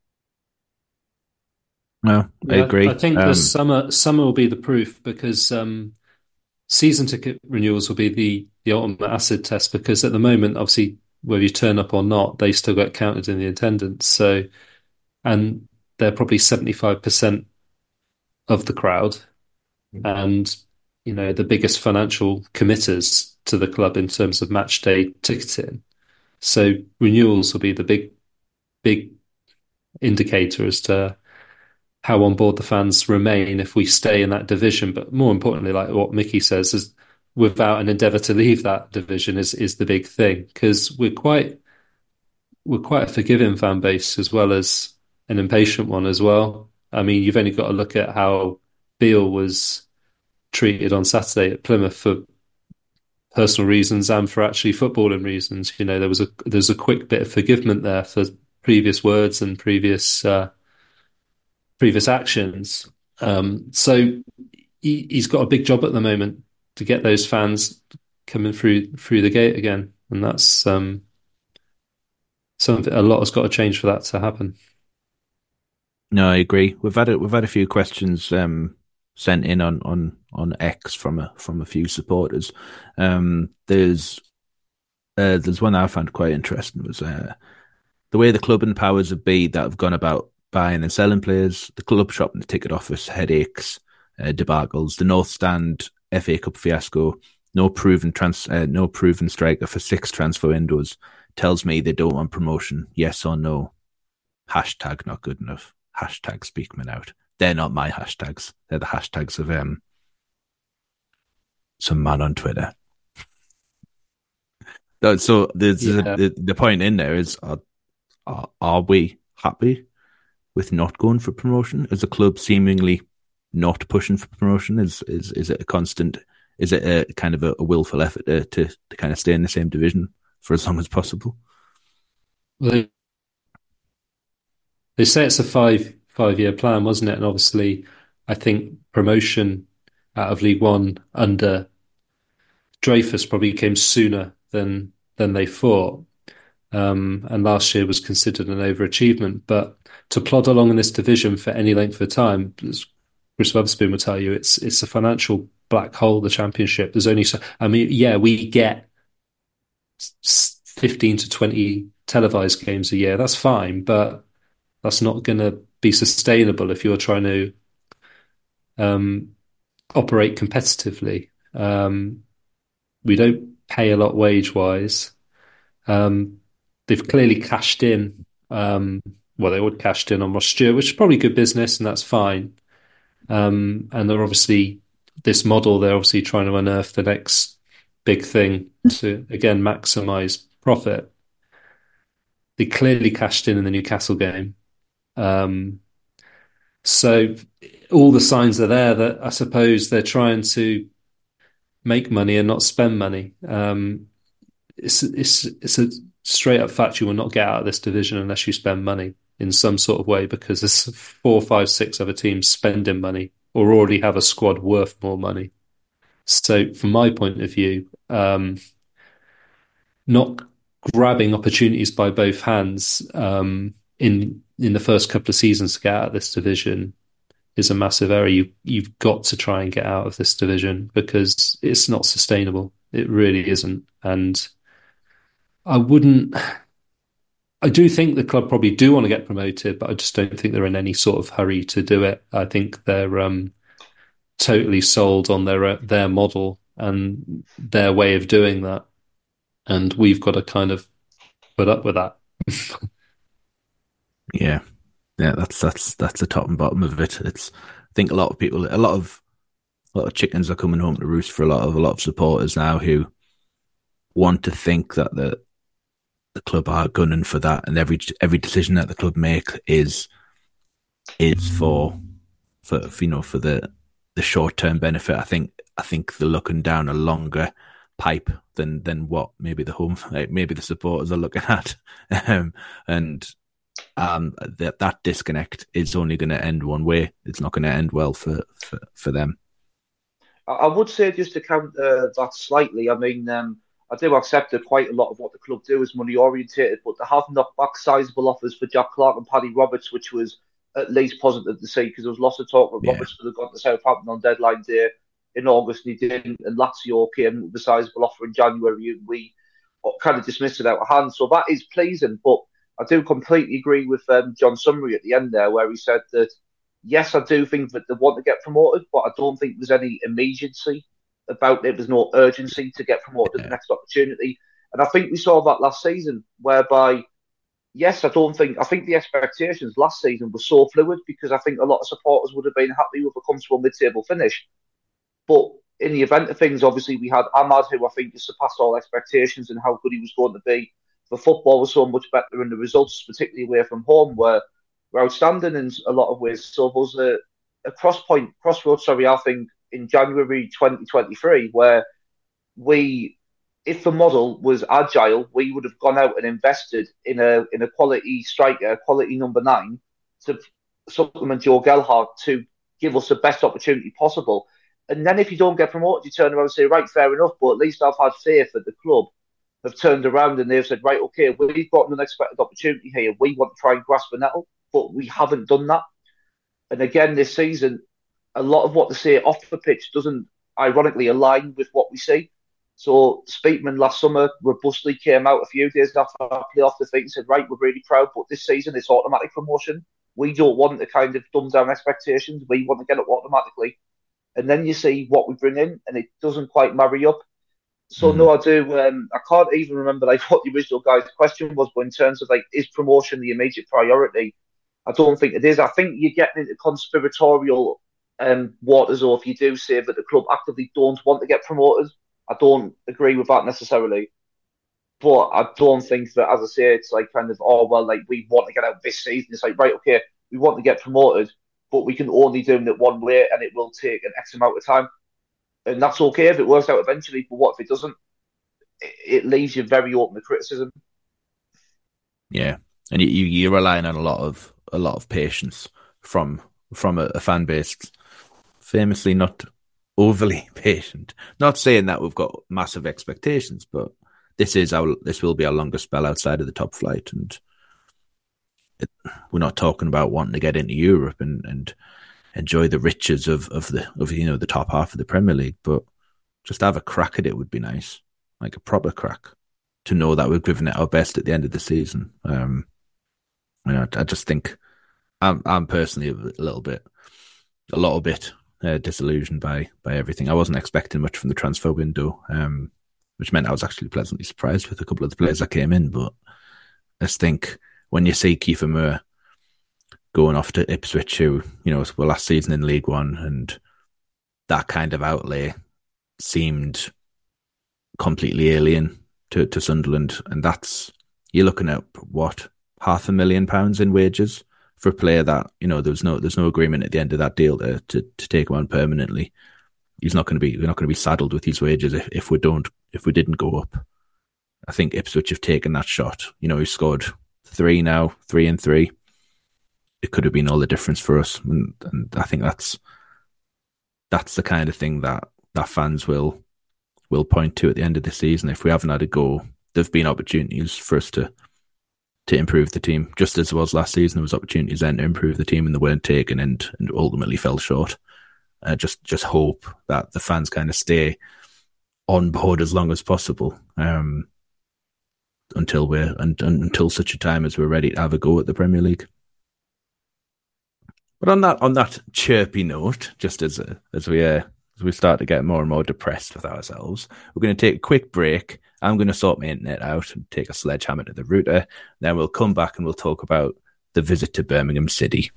No, I Yeah, agree. I think Um, the summer summer will be the proof because um, season ticket renewals will be the the ultimate acid test because at the moment, obviously, whether you turn up or not, they still get counted in the attendance. So, and they're probably seventy-five percent of the crowd, and you know the biggest financial committers to the club in terms of match day ticketing. So renewals will be the big big indicator as to how on board the fans remain if we stay in that division. But more importantly, like what Mickey says, is without an endeavour to leave that division is is the big thing because we're quite we're quite a forgiving fan base as well as an impatient one as well. I mean, you've only got to look at how Beale was treated on Saturday at Plymouth for personal reasons and for actually footballing reasons. You know, there was a there's a quick bit of forgiveness there for previous words and previous uh, previous actions. Um, so he, he's got a big job at the moment to get those fans coming through through the gate again, and that's um, something. A lot has got to change for that to happen. No, I agree. We've had a, we've had a few questions um, sent in on, on, on X from a from a few supporters. Um, there's uh, there's one that I found quite interesting was uh, the way the club and powers of be that have gone about buying and selling players, the club shop and the ticket office headaches, uh, debacles, the North Stand F A Cup fiasco, no proven trans, uh, no proven striker for six transfer windows, tells me they don't want promotion. Yes or no? Hashtag not good enough. Hashtag speak me out. They're not my hashtags. They're the hashtags of um some man on Twitter. So there's Yeah. a, the, the point in there is, are, are, are we happy with not going for promotion? Is the club seemingly not pushing for promotion? Is is is it a constant? Is it a kind of a, a willful effort to, to to kind of stay in the same division for as long as possible? Well, they, they say it's a five five year plan, wasn't it? And obviously, I think promotion out of League One under Dreyfus probably came sooner than than they thought. Um, and last year was considered an overachievement. But to plod along in this division for any length of time, as Chris Weatherspoon will tell you, it's it's a financial black hole, the Championship. There's only so, I mean, yeah, we get fifteen to twenty televised games a year. That's fine, but that's not going to be sustainable if you're trying to um, operate competitively. Um, we don't pay a lot wage-wise. Um, they've clearly cashed in. Um, well, they would cashed in on Ross Stewart, which is probably good business, and that's fine. Um, and they're obviously this model. They're obviously trying to unearth the next big thing to again maximize profit. They clearly cashed in in the Newcastle game, um, so all the signs are there that I suppose they're trying to make money and not spend money. Um, it's it's it's a straight up fact you will not get out of this division unless you spend money in some sort of way, because there's four, five, six other teams spending money or already have a squad worth more money. So from my point of view, um, not grabbing opportunities by both hands um, in in the first couple of seasons to get out of this division is a massive error. You you've got to try and get out of this division because it's not sustainable. It really isn't. And I wouldn't. I do think the club probably do want to get promoted, but I just don't think they're in any sort of hurry to do it. I think they're um, totally sold on their their model and their way of doing that, and we've got to kind of put up with that. Yeah, yeah, that's that's that's the top and bottom of it. It's I think a lot of people, a lot of a lot of chickens are coming home to roost for a lot of a lot of supporters now who want to think that the the club are gunning for that, and every every decision that the club make is is for for, for you know for the the short term benefit. I think I think they're looking down a longer pipe than than what maybe the home like maybe the supporters are looking at, um, and um that that disconnect is only going to end one way. It's not going to end well for for, for them. I would say, just to counter that slightly, I mean, um, I do accept that quite a lot of what the club do is money orientated, but they have knocked back sizable offers for Jack Clark and Paddy Roberts, which was at least positive to see, because there was lots of talk that Yeah. Roberts could have gone to Southampton on deadline day in August, and he didn't. And Lazio came with a sizable offer in January, and we kind of dismissed it out of hand. So that is pleasing, but I do completely agree with um, John Summery at the end there, where he said that, yes, I do think that they want to get promoted, but I don't think there's any immediacy about it. There's no urgency to get promoted to the next opportunity. And I think we saw that last season, whereby, yes, I don't think, I think the expectations last season were so fluid, because I think a lot of supporters would have been happy with a comfortable mid-table finish. But in the event of things, obviously, we had Ahmad, who I think has surpassed all expectations and how good he was going to be. The football was so much better, and the results, particularly away from home, were, were outstanding in a lot of ways. So there was a, a cross point, crossroads, sorry, I think, in January twenty twenty-three, where we if the model was agile, we would have gone out and invested in a in a quality striker, quality number nine, to supplement Joe Gelhardt to give us the best opportunity possible. And then if you don't get promoted, you turn around and say, right, fair enough, but at least I've had faith that the club have turned around and they've said, right, okay, we've got an unexpected opportunity here. We want to try and grasp the nettle, but we haven't done that. And again, this season, a lot of what they say off the pitch doesn't, ironically, align with what we see. So Speakman last summer robustly came out a few days after our playoff defeat and said, right, we're really proud, but this season it's automatic promotion. We don't want to kind of dumb down expectations. We want to get it automatically. And then you see what we bring in, and it doesn't quite marry up. So mm. no, I do. Um, I can't even remember like what the original guy's question was, but in terms of like, is promotion the immediate priority? I don't think it is. I think you're getting into conspiratorial um, waters, or if you do say that the club actively don't want to get promoted. I don't agree with that necessarily. But I don't think that, as I say, it's like kind of, oh, well, like we want to get out this season. It's like, right, okay, we want to get promoted, but we can only do it one way and it will take an X amount of time. And that's okay if it works out eventually, but what if it doesn't? It leaves you very open to criticism. Yeah, and you, you're relying on a lot of a lot of patience from from a, a fan base, famously not overly patient. Not saying that we've got massive expectations, but this is our this will be our longest spell outside of the top flight, and it, we're not talking about wanting to get into Europe and, and enjoy the riches of, of the of you know the top half of the Premier League, but just have a crack at it would be nice, like a proper crack, to know that we've given it our best at the end of the season. Um, you know, I just think I'm I'm personally a little bit, a little bit uh, disillusioned by by everything. I wasn't expecting much from the transfer window, um, which meant I was actually pleasantly surprised with a couple of the players that came in. But I just think when you see Kiefer Moore going off to Ipswich, who, you know, was last season in League One, and that kind of outlay seemed completely alien to, to Sunderland. And that's, you're looking at what, half a million pounds in wages for a player that, you know, there's no there's no agreement at the end of that deal to to, to take him on permanently. He's not going to be we're not going to be saddled with these wages if, if we don't if we didn't go up. I think Ipswich have taken that shot. You know, he scored three now, three and three. It could have been all the difference for us, and, and I think that's that's the kind of thing that, that fans will will point to at the end of the season. If we haven't had a go, there've been opportunities for us to to improve the team, just as it was last season. There was opportunities then to improve the team, and they weren't taken, and, and ultimately fell short. Uh, just just hope that the fans kind of stay on board as long as possible, um, until we're and, and until such a time as we're ready to have a go at the Premier League. But on that on that chirpy note, just as uh, as we uh, as we start to get more and more depressed with ourselves, we're going to take a quick break. I'm going to sort my internet out and take a sledgehammer to the router. Then we'll come back and we'll talk about the visit to Birmingham City.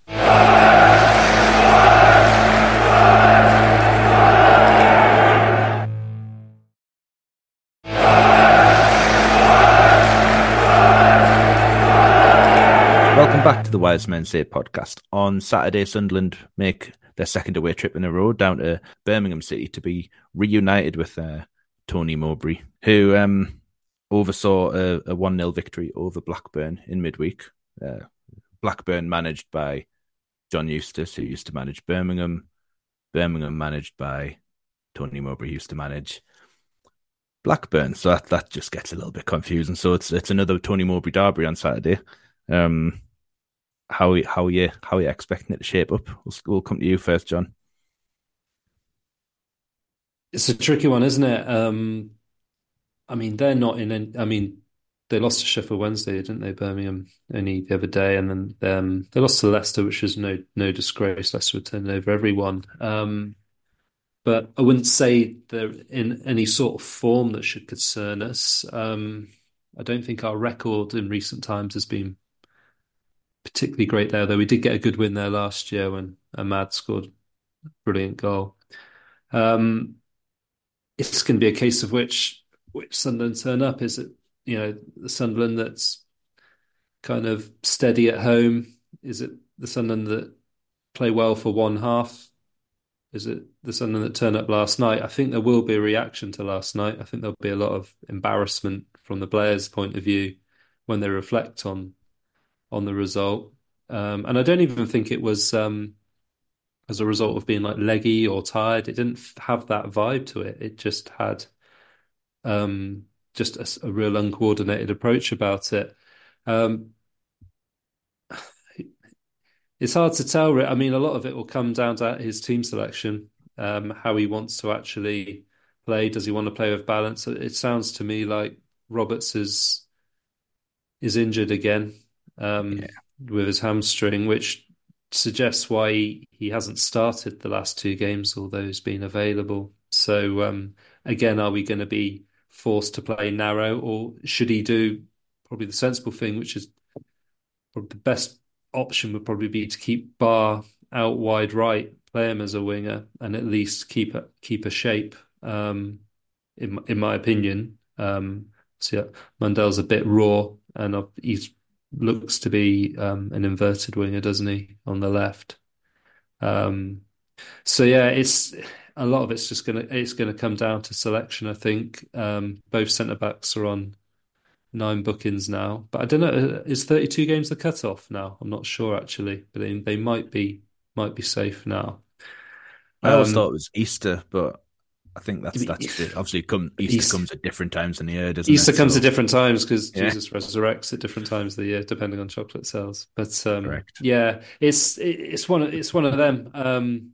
Welcome back to the Wise Men Say podcast. On Saturday, Sunderland make their second away trip in a row down to Birmingham City to be reunited with uh, Tony Mowbray, who um, oversaw a, a one nil victory over Blackburn in midweek. Uh, Blackburn managed by John Eustace, who used to manage Birmingham. Birmingham managed by Tony Mowbray, who used to manage Blackburn. So that, that just gets a little bit confusing. So it's it's another Tony Mowbray derby on Saturday. Um, how how are you how are you expecting it to shape up? We'll, we'll come to you first, John. It's a tricky one, isn't it? Um, I mean, they're not in. Any, I mean, they lost to Sheffield Wednesday, didn't they? Birmingham only the other day, and then um, they lost to Leicester, which is no no disgrace. Leicester were turning over everyone. Um, but I wouldn't say they're in any sort of form that should concern us. Um, I don't think our record in recent times has been particularly great there, though we did get a good win there last year when Ahmad scored a brilliant goal. Um, it's going to be a case of which which Sunderland turn up. Is it, you know, the Sunderland that's kind of steady at home? Is it the Sunderland that play well for one half is it the Sunderland that turned up last night? I think there will be a reaction to last night. I think there'll be a lot of embarrassment from the players' point of view when they reflect on on the result. Um, and I don't even think it was um, as a result of being like leggy or tired. It didn't have that vibe to it. It just had um, just a, a real uncoordinated approach about it. Um, it's hard to tell. I mean, a lot of it will come down to his team selection, um, how he wants to actually play. Does he want to play with balance? It sounds to me like Roberts is is injured again um, Yeah. with his hamstring, which suggests why he, he hasn't started the last two games, although he's been available. So um, again, are we going to be forced to play narrow, or should he do probably the sensible thing, which is probably the best option would probably be to keep Barr out wide right, play him as a winger, and at least keep a, keep a shape. Um, in in my opinion, um, so yeah, Mundell's a bit raw, and he looks to be um, an inverted winger, doesn't he, on the left? Um, so yeah, it's a lot of it's just gonna it's gonna come down to selection. I think um, both centre backs are on nine bookings now, but I don't know. Is thirty-two games the cutoff now? I'm not sure actually, but they, they might be might be safe now. I always thought Um, it was Easter, but I think that's that's the, obviously come Easter East, comes at different times in the year, doesn't Easter it? comes So at different times because yeah, Jesus resurrects at different times of the year, depending on chocolate sales. But um, correct. yeah, it's it's one of, it's one of them. Um,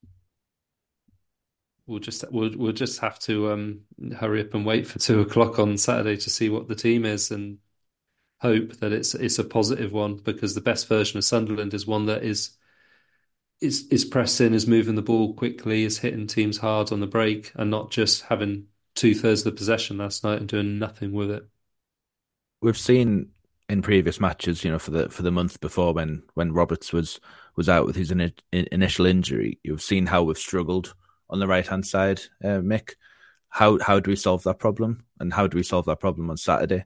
we'll just we'll we'll just have to um, hurry up and wait for two o'clock on Saturday to see what the team is and hope that it's it's a positive one, because the best version of Sunderland is one that is is is pressing, is moving the ball quickly, is hitting teams hard on the break, and not just having two thirds of the possession last night and doing nothing with it. We've seen in previous matches, you know, for the for the month before when when Roberts was was out with his in, in, initial injury, you've seen how we've struggled on the right hand side, uh, Mick. How how do we solve that problem, and how do we solve that problem on Saturday?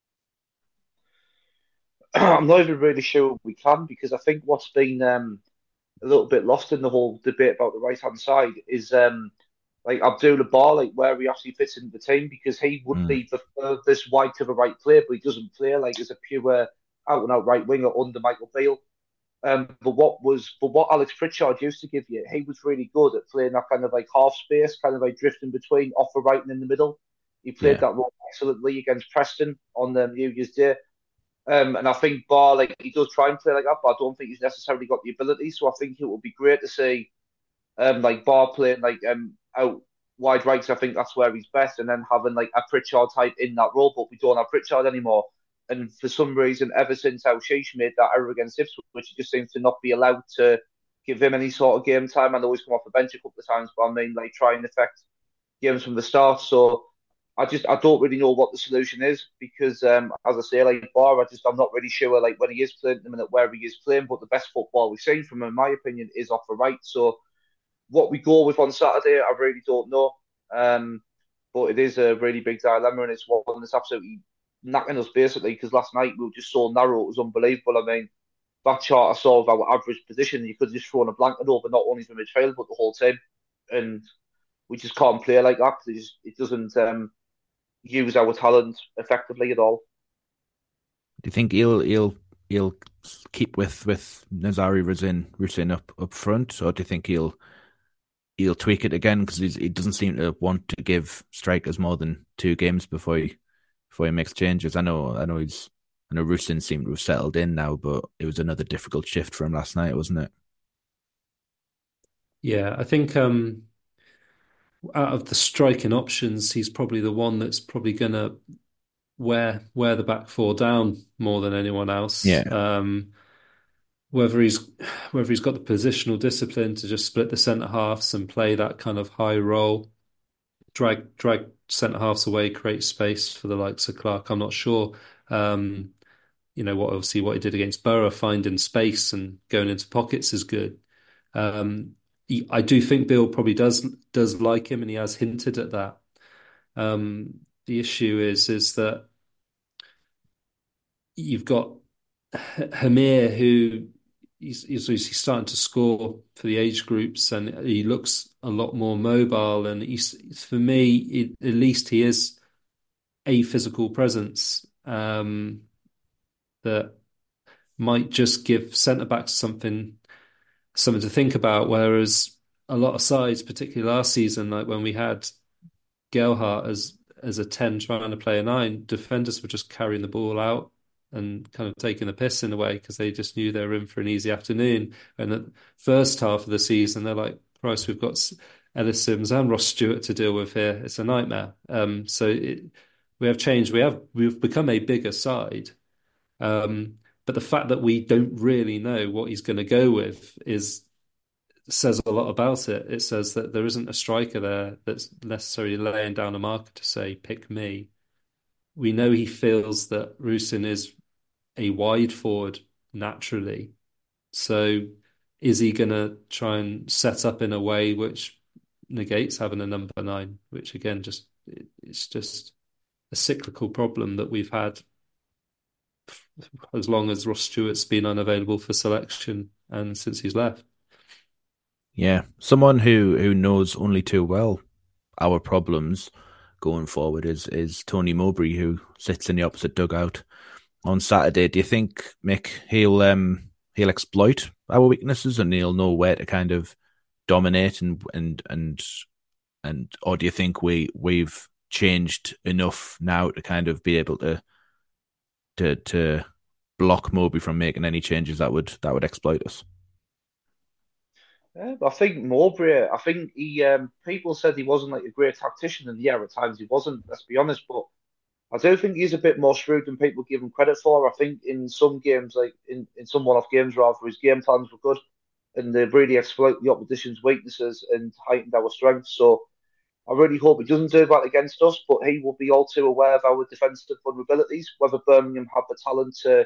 I'm not even really sure we can, because I think what's been um, a little bit lost in the whole debate about the right hand side is um, like Abdullah Bar, like where he actually fits into the team, because he would Mm. be the furthest wide to the right player, but he doesn't play like as a pure out and out right winger under Michael Beale. Um, but what was but what Alex Pritchard used to give you, he was really good at playing that kind of like half space, kind of like drifting between off the right and in the middle. He played Yeah, that role excellently against Preston on the New Year's Day. Um, and I think Bar, like he does try and play like that, but I don't think he's necessarily got the ability. So I think it would be great to see um like Bar playing like um out wide right. 'Cause I think that's where he's best, and then having like a Pritchard type in that role. But we don't have Pritchard anymore. And for some reason, ever since Sheesh made that error against Ipswich, he just seems to not be allowed to give him any sort of game time. And always come off the bench a couple of times, but I mean, like try and affect games from the start. So I just I don't really know what the solution is, because um, as I say, like Bar, I just I'm not really sure like when he is playing at the minute where he is playing. But the best football we've seen from him, in my opinion, is off the right. So what we go with on Saturday, I really don't know. Um, but it is a really big dilemma, and it's one that's absolutely knacking us basically, because last night we were just so narrow, it was unbelievable. I mean, that chart I saw of our average position, you could have just thrown a blanket over not only the midfield but the whole team, and we just can't play like that because it, just, it doesn't um, use our talent effectively at all. do you think he'll he'll he'll keep with with Nazari Razin Rusin up up front, or do you think he'll he'll tweak it again, because he doesn't seem to want to give strikers more than two games before he before he makes changes? I know, I know he's, I know Rusin seemed to have settled in now, but it was another difficult shift for him last night, wasn't it? Yeah, I think um, out of the striking options, he's probably the one that's probably going to wear wear the back four down more than anyone else. Yeah, Um, whether he's whether he's got the positional discipline to just split the centre halves and play that kind of high role, drag drag centre halves away, create space for the likes of Clark. I'm not sure. Um, you know what? Obviously, what he did against Borough, finding space and going into pockets is good. Um, he, I do think Bill probably does does like him, and he has hinted at that. Um, the issue is is that you've got Hamir, who he's, he's he's starting to score for the age groups, and he looks a lot more mobile. And he's for me, it, at least he is a physical presence um, that might just give centre backs something something to think about. Whereas a lot of sides, particularly last season, like when we had Gelhardt as as a ten trying to play a nine, defenders were just carrying the ball out and kind of taking the piss in a way because they just knew they were in for an easy afternoon. And the first half of the season, they're like, Christ, we've got Ellis Sims and Ross Stewart to deal with here. It's a nightmare. Um, so it, we have changed. We have we've become a bigger side. Um, but the fact that we don't really know what he's going to go with is says a lot about it. It says that there isn't a striker there that's necessarily laying down a marker to say, pick me. We know he feels that Rusyn is a wide forward naturally. So is he going to try and set up in a way which negates having a number nine, which again, just it's just a cyclical problem that we've had as long as Ross Stewart's been unavailable for selection and since he's left. Yeah, someone who, who knows only too well our problems going forward is is Tony Mowbray, who sits in the opposite dugout on Saturday. Do you think, Mick, he'll um he'll exploit our weaknesses and he'll know where to kind of dominate and and and and or do you think we we've changed enough now to kind of be able to to to block Mowbray from making any changes that would that would exploit us? Yeah, I think Mowbray, I think he, um, people said he wasn't like a great tactician, and yeah, at times he wasn't, let's be honest, but I do think he's a bit more shrewd than people give him credit for. I think in some games, like in, in some one-off games rather, his game plans were good, and they really exploit the opposition's weaknesses and heightened our strengths. So I really hope he doesn't do that against us, but he will be all too aware of our defensive vulnerabilities. Whether Birmingham have the talent to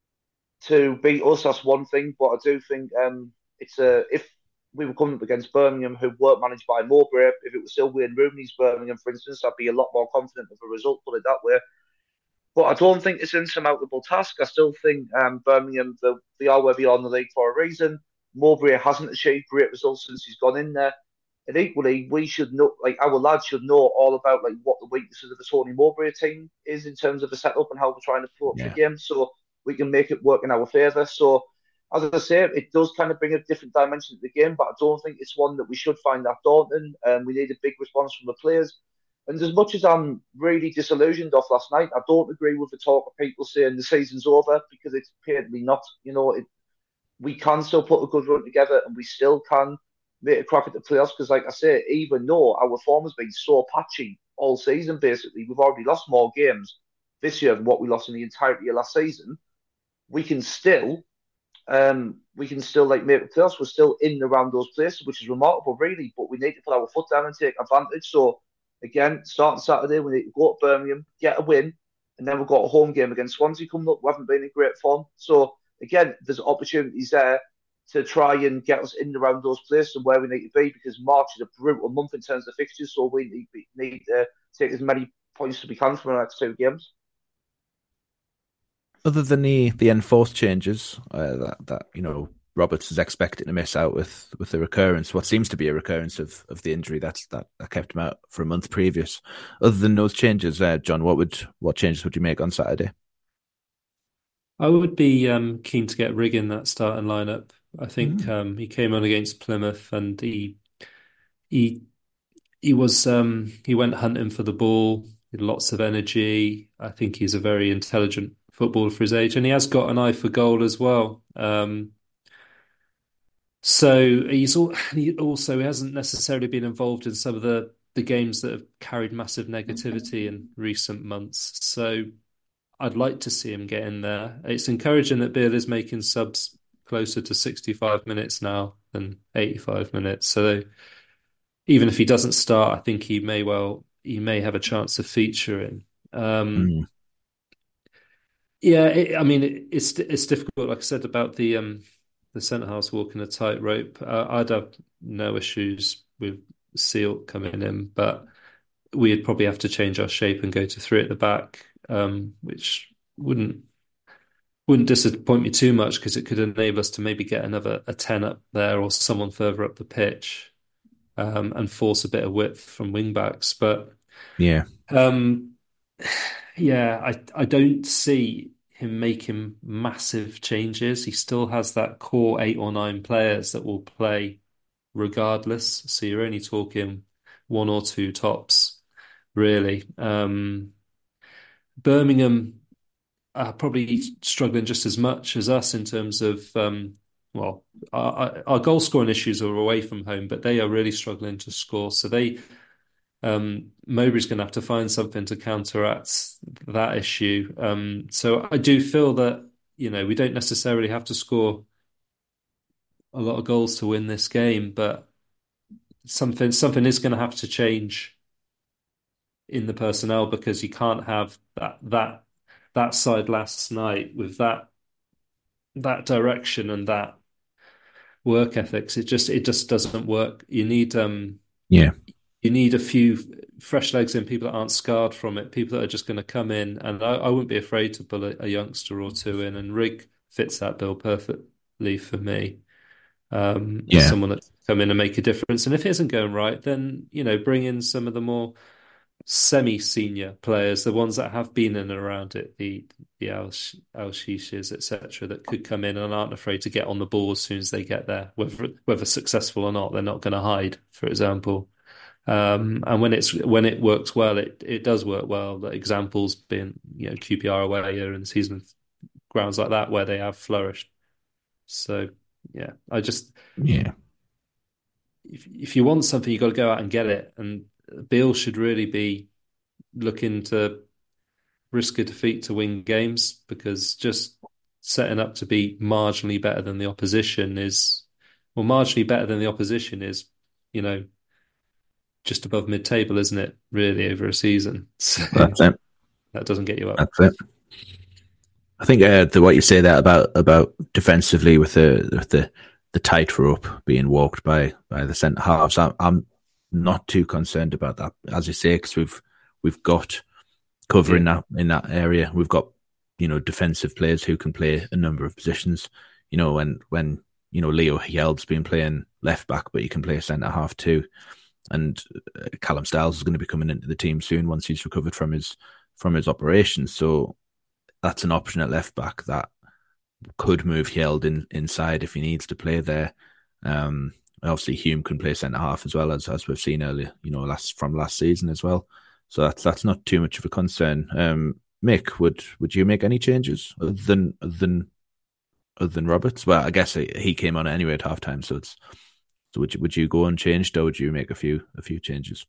to beat us, that's one thing, but I do think um, it's a if we were coming up against Birmingham, who weren't managed by Mowbray, if it was still Wayne Rooney's Birmingham, for instance, I'd be a lot more confident of a result, put it that way. But I don't think it's an insurmountable task. I still think um, Birmingham, they, they are where they are in the league for a reason. Mowbray hasn't achieved great results since he's gone in there. And equally, we should know, like our lads should know all about like what the weaknesses of the Tony Mowbray team is in terms of the setup and how we're trying to approach Yeah. the game, so we can make it work in our favour. So, as I say, it does kind of bring a different dimension to the game, but I don't think it's one that we should find that daunting. Um, we need a big response from the players. And as much as I'm really disillusioned off last night, I don't agree with the talk of people saying the season's over, because it's apparently not. You know, it, we can still put a good run together and we still can make a crack at the playoffs. Because, like I say, even though our form has been so patchy all season, basically, we've already lost more games this year than what we lost in the entirety of last season. We can still, um, we can still like make the playoffs. We're still in around those places, which is remarkable, really. But we need to put our foot down and take advantage. So again, starting Saturday, we need to go to Birmingham, get a win, and then we've got a home game against Swansea coming up. We haven't been in great form, so again, there's opportunities there to try and get us in around those places and where we need to be, because March is a brutal month in terms of fixtures, so we need, need to take as many points as we can from our next two games. Other than the the enforced changes uh, that that you know Roberts is expected to miss out with with the recurrence, what seems to be a recurrence of, of the injury that's that, that kept him out for a month previous. Other than those changes, uh, John, what would what changes would you make on Saturday? I would be um, keen to get Rigg in that starting lineup. I think mm. um, he came on against Plymouth and he he he was um, he went hunting for the ball. He had lots of energy. I think he's a very intelligent footballer for his age, and he has got an eye for goal as well. Um, so he's all, he also hasn't necessarily been involved in some of the the games that have carried massive negativity in recent months. So I'd like to see him get in there. It's encouraging that Beale is making subs closer to sixty-five minutes now than eighty-five minutes. So even if he doesn't start, I think he may well he may have a chance of featuring. Um, mm. Yeah, it, I mean it, it's it's difficult. Like I said about the um, the centre halves walking a tightrope, uh, I'd have no issues with Seal coming in, but we'd probably have to change our shape and go to three at the back, um, which wouldn't wouldn't disappoint me too much because it could enable us to maybe get another a ten up there or someone further up the pitch, um, and force a bit of width from wing backs. But Yeah. um, yeah, I I don't see him making massive changes. He still has that core eight or nine players that will play regardless. So you're only talking one or two tops, really. Um, Birmingham are probably struggling just as much as us in terms of, um, well, our, our goal scoring issues are away from home, but they are really struggling to score. So they, um, Mowbray's going to have to find something to counteract that issue. Um, so I do feel that, you know, we don't necessarily have to score a lot of goals to win this game, but something something is going to have to change in the personnel because you can't have that that that side last night with that that direction and that work ethics. It just it just doesn't work. You need um Yeah. you need a few fresh legs in, people that aren't scarred from it, people that are just going to come in. And I, I wouldn't be afraid to pull a, a youngster or two in. And Rig fits that bill perfectly for me. Um, Yeah. as someone that come in and make a difference. And if it isn't going right, then you know bring in some of the more semi-senior players, the ones that have been in and around it, the the Al Shishes, et cetera, that could come in and aren't afraid to get on the ball as soon as they get there, whether whether successful or not. They're not going to hide, for example. Um, and when it's when it works well, it it does work well. The examples being you know Q P R away and season grounds like that where they have flourished. So yeah, I just Yeah. if if you want something, you got to go out and get it. And Beale should really be looking to risk a defeat to win games, because just setting up to be marginally better than the opposition is, well, marginally better than the opposition is, you know, just above mid-table, isn't it? Really, over a season, so That's it. that doesn't get you up. That's it. I think uh, the what you say that about about defensively with the with the the tightrope being walked by by the centre halves, I'm, I'm not too concerned about that, as you say, because we've we've got cover Yeah. in that in that area. We've got you know defensive players who can play a number of positions. You know when when you know Leo Hjeld's been playing left back, but he can play centre half too. And uh, Callum Styles is going to be coming into the team soon once he's recovered from his from his operation. So that's an option at left back that could move Hjeld in, inside if he needs to play there. Um, obviously, Hume can play centre half as well, as as we've seen earlier, you know, last from last season as well. So that's that's not too much of a concern. Um, Mick, would would you make any changes other than other than other than Roberts? Well, I guess he, he came on anyway at half time, so it's so would you would you go unchanged, or would you make a few a few changes?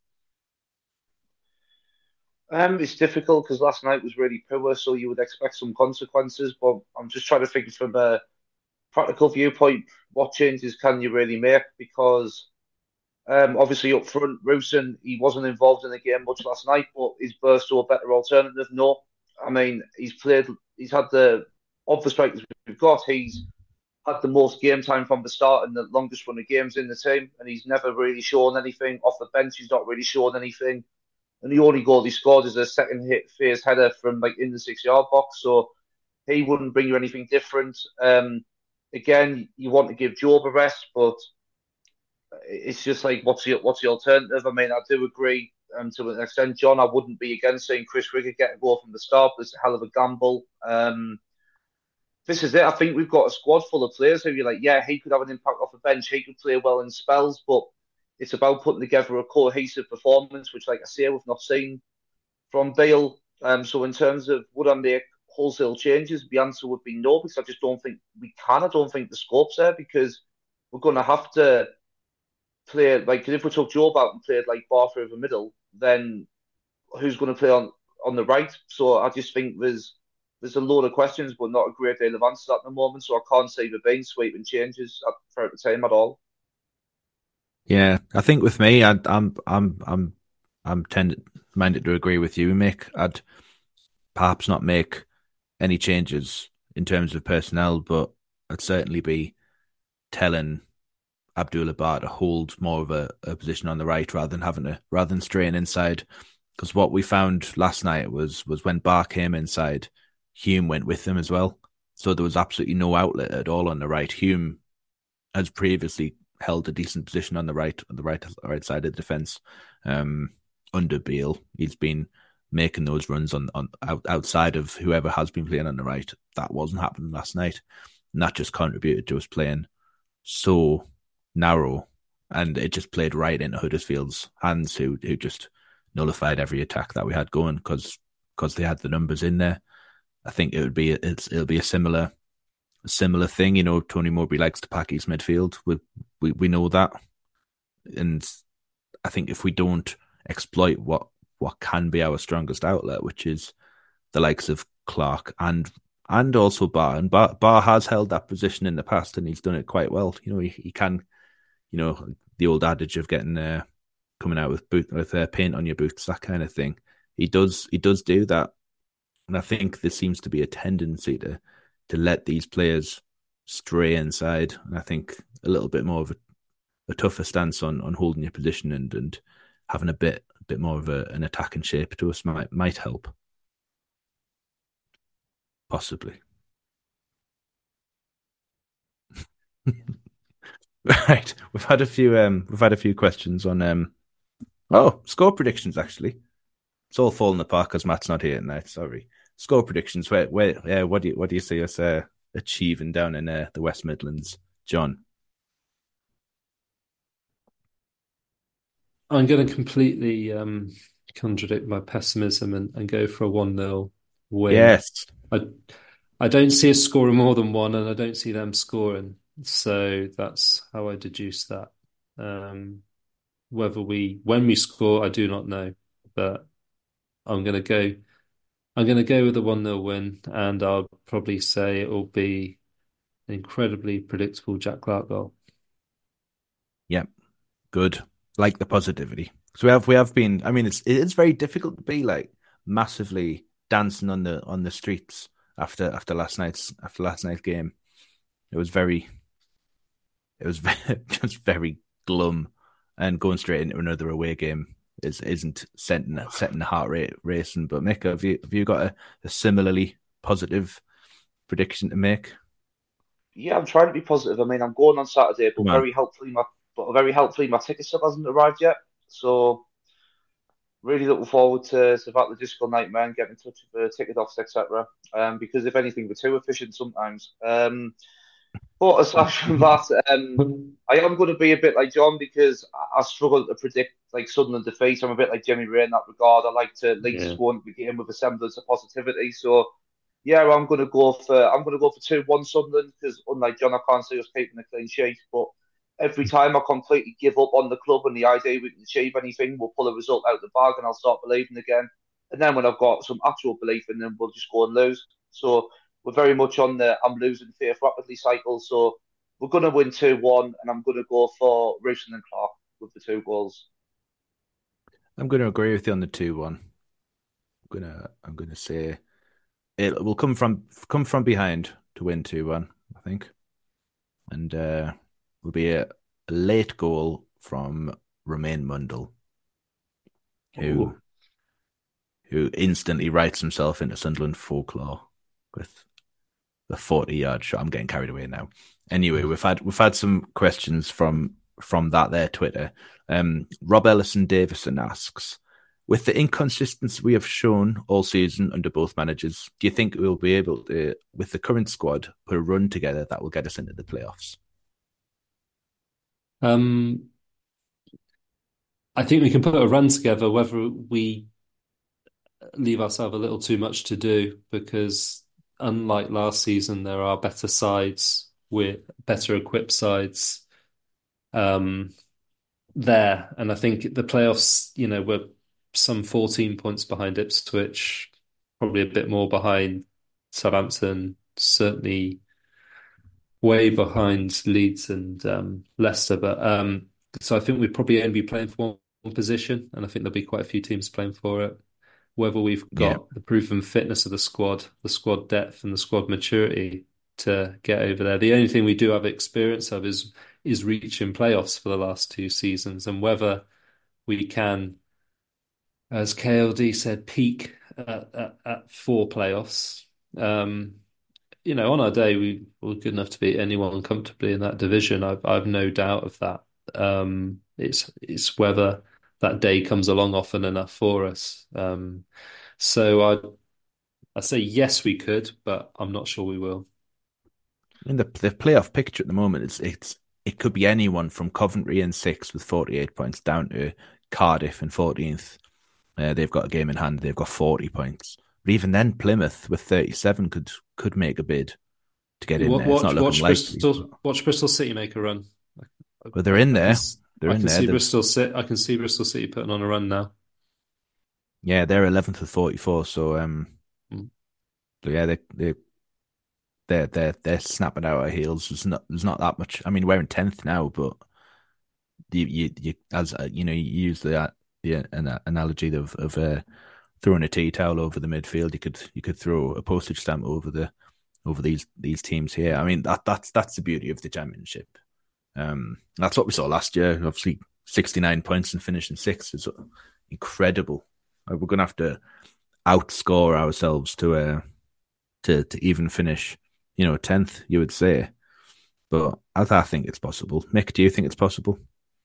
Um, it's difficult because last night was really poor, so you would expect some consequences. But I'm just trying to think from a practical viewpoint, what changes can you really make? Because um, obviously up front, Rooson, he wasn't involved in the game much last night, but is Burstow a better alternative? No. I mean, he's played, he's had the, of the strikers we've got, he's had the most game time from the start and the longest run of games in the team, and he's never really shown anything. Off the bench, he's not really shown anything. And the only goal he scored is a second hit phase header from like in the six yard box. So he wouldn't bring you anything different. Um, again, you want to give Job a rest, but it's just like, what's the what's the alternative? I mean, I do agree um, to an extent, John. I wouldn't be against saying Chris Rigger get a goal from the start, but it's a hell of a gamble. Um, this is it. I think we've got a squad full of players who you're like, yeah, he could have an impact off the bench. He could play well in spells, but it's about putting together a cohesive performance, which, like I say, we've not seen from Bale. Um, so in terms of would I make wholesale changes, the answer would be no, because I just don't think we can. I don't think the scope's there, because we're going to have to play, like, cause if we took Job out and played like Barker over middle, then who's going to play on, on the right? So I just think there's there's a load of questions, but not a great deal of answers at the moment. So I can't say the being sweeping changes at, throughout the time at all. Yeah, I think with me, I'd, I'm I'm I'm I'm tended minded to agree with you, Mick. I'd perhaps not make any changes in terms of personnel, but I'd certainly be telling Abdullah Bar to hold more of a, a position on the right rather than having to rather than straying inside. Because what we found last night was was when Bar came inside, Hume went with him as well. So there was absolutely no outlet at all on the right. Hume has previously held a decent position on the right, on the right, right side of the defence. Um, under Beale, he's been making those runs on, on out, outside of whoever has been playing on the right. That wasn't happening last night, and that just contributed to us playing so narrow, and it just played right into Huddersfield's hands, who who just nullified every attack that we had going because because they had the numbers in there. I think it would be it's it'll be a similar a similar thing. You know, Tony Mowbray likes to pack his midfield. We we we know that, and I think if we don't exploit what what can be our strongest outlet, which is the likes of Clark and and also Bar, and Bar, Bar has held that position in the past, and he's done it quite well. You know, he, he can, you know, the old adage of getting uh, coming out with boot with uh, paint on your boots, that kind of thing. He does he does do that, and I think there seems to be a tendency to to let these players stray inside, and I think a little bit more of a, a tougher stance on on holding your position and and having a bit a bit more of a, an attacking shape to us might might help. Possibly. Right. We've had a few um we've had a few questions on um oh, score predictions actually. It's all falling apart because Matt's not here tonight, sorry. Score predictions. Where where yeah, what do you what do you see us uh, achieving down in uh, the West Midlands, John? I'm going to completely um, contradict my pessimism and, and go for a one nil win. Yes. I I don't see us scoring more than one, and I don't see them scoring. So that's how I deduce that. Um, whether we, when we score, I do not know, but I'm going to go. I'm going to go with a one nil win, and I'll probably say it will be an incredibly predictable Jack Clark goal. Yep. Good. Like the positivity. So we have we have been. I mean, it's it's very difficult to be like massively dancing on the on the streets after after last night's after last night's game. It was very, it was very, just very glum, and going straight into another away game is isn't setting setting the heart rate racing. But Mick, have you have you got a, a similarly positive prediction to make? Yeah, I'm trying to be positive. I mean, I'm going on Saturday, but Come on. very helpfully my but very helpfully my ticket still hasn't arrived yet. So really looking forward to to that logistical nightmare and getting in touch with the ticket office, et cetera. Um, because if anything, we're too efficient sometimes. Um, but aside from that, um, I am going to be a bit like John because I, I struggle to predict like Sunderland defeat. I'm a bit like Jimmy Ray in that regard. I like to at least Yeah. go into the game with a semblance of positivity. So yeah, I'm going to go for I'm going to go for two one Sunderland because unlike John, I can't see us keeping a clean sheet. But every time I completely give up on the club and the idea we can achieve anything, we'll pull a result out of the bag and I'll start believing again. And then when I've got some actual belief in them, we'll just go and lose. So we're very much on the I'm losing faith rapidly cycle. So we're going to win two one, and I'm going to go for Rooson and Clark with the two goals. I'm going to agree with you on the two one. I'm gonna I'm gonna say it will come from come from behind to win two one. I think, and uh, will be a, a late goal from Romain Mundle, who Ooh. who instantly writes himself into Sunderland folklore with the forty-yard shot. I'm getting carried away now. Anyway, we've had we've had some questions from from that there Twitter. Um, Rob Ellison Davison asks, with the inconsistency we have shown all season under both managers, do you think we'll be able to, with the current squad, put a run together that will get us into the playoffs? Um, I think we can put a run together, whether we leave ourselves a little too much to do, because unlike last season, there are better sides with better equipped sides um, there. And I think the playoffs, you know, we're some fourteen points behind Ipswich, probably a bit more behind Southampton, certainly way behind Leeds and um, Leicester. But um, so I think we'd probably only be playing for one, one position, and I think there'll be quite a few teams playing for it. Whether we've got Yeah. the proven fitness of the squad, the squad depth, and the squad maturity to get over there. The only thing we do have experience of is is reaching playoffs for the last two seasons, and whether we can, as K L D said, peak at, at, at four playoffs. Um, you know, on our day, we were good enough to beat anyone comfortably in that division. I've I've no doubt of that. Um, it's it's whether that day comes along often enough for us. Um, so I I say yes, we could, but I'm not sure we will. In the the playoff picture at the moment, it's it's it could be anyone from Coventry in sixth with forty-eight points down to Cardiff in fourteenth. Uh, they've got a game in hand. They've got forty points. But even then, Plymouth with thirty-seven could could make a bid to get in there. It's not Watch, looking watch likely. Bristol, But, watch Bristol City make a run. but they're in I there. can, They're I in can there. see They've, Bristol City. I can see Bristol City putting on a run now. yeah, they're eleventh with forty-four. So um, Mm. so yeah, they they they're they're they're snapping out our heels. There's not there's not that much. I mean, we're in tenth now, but you you, you as uh, you know, you use the the an analogy of of uh, throwing a tea towel over the midfield. You could you could throw a postage stamp over the over these these teams here. I mean, that that's that's the beauty of the championship. Um, that's what we saw last year. Obviously, sixty-nine points and finishing sixth is incredible. We're going to have to outscore ourselves to uh, to to even finish, you know, tenth. You would say, but I, I think it's possible. Mick, do you think it's possible?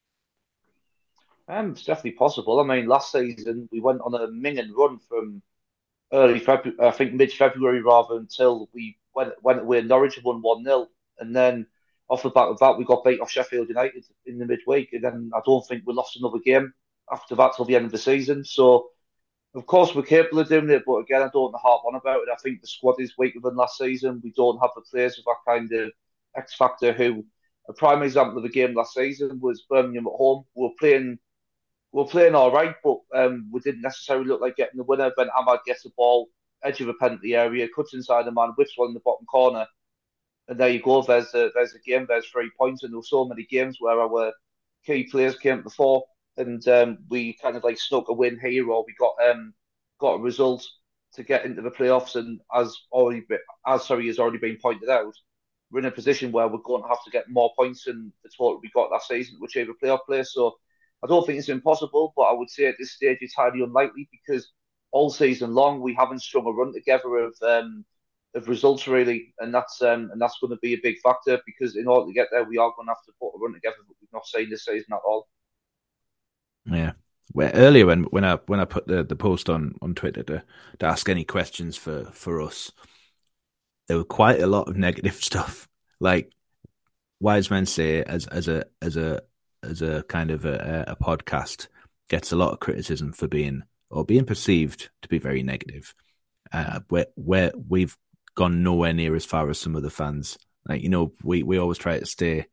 Um, it's definitely possible. I mean, last season we went on a minging run from early February, I think mid-February rather, until we went went away in Norwich and won one nil, and then off the back of that we got beat off Sheffield United in the midweek, and then I don't think we lost another game after that till the end of the season. So of course we're capable of doing it, but again I don't want to harp on about it. I think the squad is weaker than last season. We don't have the players with that kind of X factor. Who a prime example of the game last season was Birmingham at home. We were playing we were playing all right, but um, we didn't necessarily look like getting the winner. Ben Ahmad gets the ball, edge of a penalty area, cuts inside the man, whips one in the bottom corner, and there you go. There's a there's a game. There's three points, and there were so many games where our key players came to the fore, and um, we kind of like snuck a win here, or we got um got a result to get into the playoffs. And as already been, as sorry has already been pointed out, we're in a position where we're going to have to get more points than the total we got last season to achieve a playoff place. So I don't think it's impossible, but I would say at this stage it's highly unlikely because all season long we haven't strung a run together of um, of results really, and that's um, and that's going to be a big factor because in order to get there we are going to have to put a run together that we've not seen this season at all. Yeah. Well, earlier when when I when I put the, the post on, on Twitter to, to ask any questions for, for us, there were quite a lot of negative stuff. Like wise men say, as as a as a as a kind of a, a podcast gets a lot of criticism for being or being perceived to be very negative. Uh, where where we've gone nowhere near as far as some of the fans. Like you know, we, we always try to stay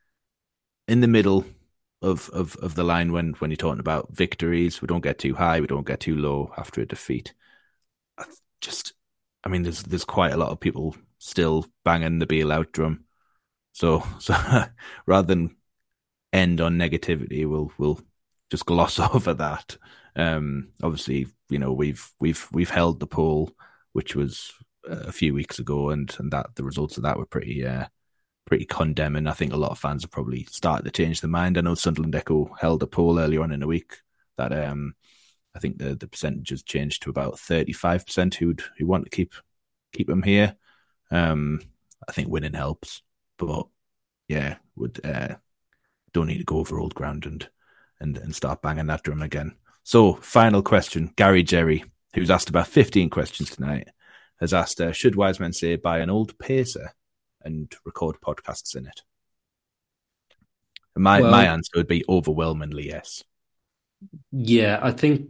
in the middle of, of, of the line when when you're talking about victories. We don't get too high, we don't get too low after a defeat. I just, I mean, there's there's quite a lot of people still banging the Beale out drum. So so rather than end on negativity, we'll we'll just gloss over that. Um, obviously, you know we've we've we've held the poll, which was a few weeks ago, and and that the results of that were pretty uh, pretty condemning. I think a lot of fans have probably started to change their mind. I know Sunderland Echo held a poll earlier on in the week that um, I think the the percentages changed to about thirty-five percent who'd who want to keep keep them here. Um, I think winning helps, but yeah, would uh, don't need to go over old ground and and and start banging that drum again. So, final question. Gary Jerry, who's asked about fifteen questions tonight, has asked, uh, should wise men say buy an old pacer and record podcasts in it? And my, Well, my answer would be overwhelmingly yes. yeah, I think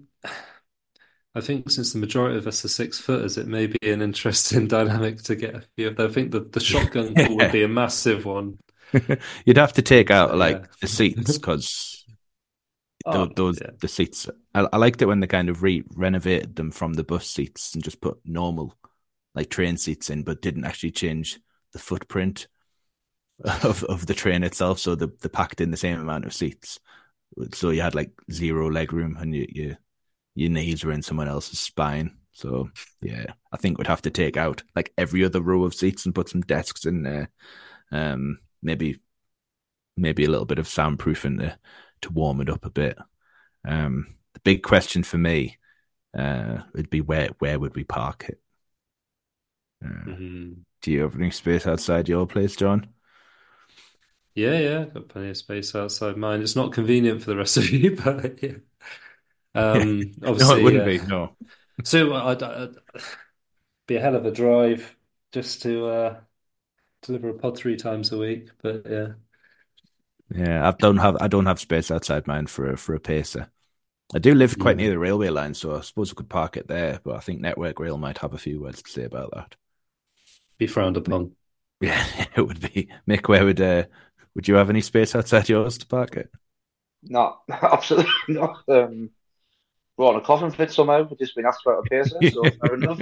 I think since the majority of us are six footers, it may be an interesting dynamic to get a few of them. I think the, the shotgun call would be a massive one. You'd have to take out like Yeah. the seats because Oh, those yeah. the seats. I, I liked it when they kind of re renovated them from the bus seats and just put normal like train seats in, but didn't actually change the footprint of of the train itself. So the they packed in the same amount of seats. So you had like zero leg room, and you, you your knees were in someone else's spine. So yeah, I think we'd have to take out like every other row of seats and put some desks in there. Um, maybe maybe a little bit of soundproofing to to warm it up a bit. Um, the big question for me uh, would be where where would we park it? Uh, Mm-hmm. Do you have any space outside your place, John? Yeah, yeah, I've got plenty of space outside mine. It's not convenient for the rest of you, but yeah. Um, No, it obviously, wouldn't uh, be. No. so I'd, I'd be a hell of a drive just to uh, deliver a pod three times a week. But yeah, Yeah, I don't have I don't have space outside mine for a, for a pacer. I do live quite yeah, near the railway line, so I suppose I could park it there. But I think Network Rail might have a few words to say about that. be frowned upon. Yeah, it would be. Mick, where would uh, would you have any space outside yours to park it? No, absolutely not. Um, we're on a coffin fit somehow. We've just been asked about a pacer, so fair enough.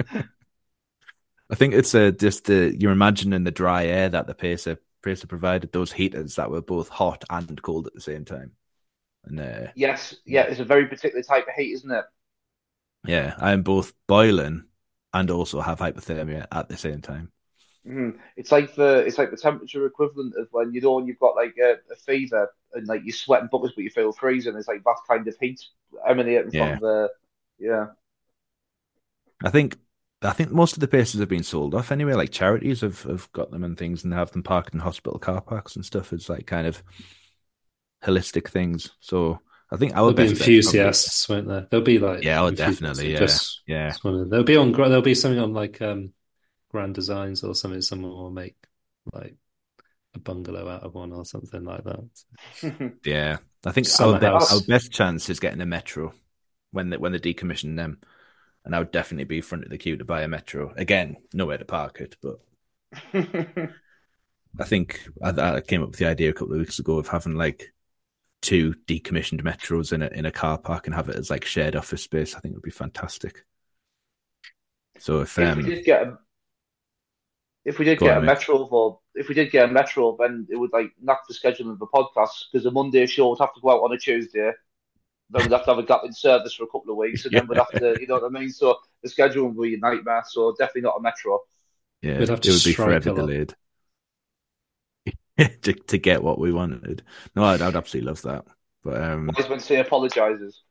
I think it's uh, just the you're imagining the dry air that the pacer pacer provided, those heaters that were both hot and cold at the same time. And uh, Yes, yeah, it's a very particular type of heat, isn't it? yeah, I am both boiling and also have hypothermia at the same time. hmm It's like the it's like the temperature equivalent of when you know when you've got like a, a fever and like you're sweating buckets but you feel freezing. It's like that kind of heat emanating Yeah, from the yeah. I think I think most of the pacers have been sold off anyway. Like charities have, have got them and things and have them parked in hospital car parks and stuff. It's like kind of holistic things. So I think our There'll be best bet is probably enthusiasts, won't there? There'll be like yeah, oh, enthusiasts definitely, who yeah, just, yeah. just wanna, there'll be on gra- there'll be something on like um Grand Designs or something. Someone will make like a bungalow out of one or something like that. Yeah, I think Sell our, a be- house. our best chance is getting a metro when they, when they decommission them, and I would definitely be front of the queue to buy a metro. Again, nowhere to park it, but I think I, I came up with the idea a couple of weeks ago of having like two decommissioned metros in a in a car park and have it as like shared office space. I think it would be fantastic. So if, If um, we did get a, if we did go get on, a mate. metro for if we did get a metro, then it would like knock the schedule of the podcast because the Monday show would have to go out on a Tuesday. Then we'd have to have a gap in service for a couple of weeks, and Yeah, then we'd have to, you know what I mean? So the schedule would be a nightmare. So definitely not a metro. yeah, We'd have it to would be strike forever a lot. delayed to to get what we wanted. No, I'd, I'd absolutely love that. But um, Wise men say apologizes.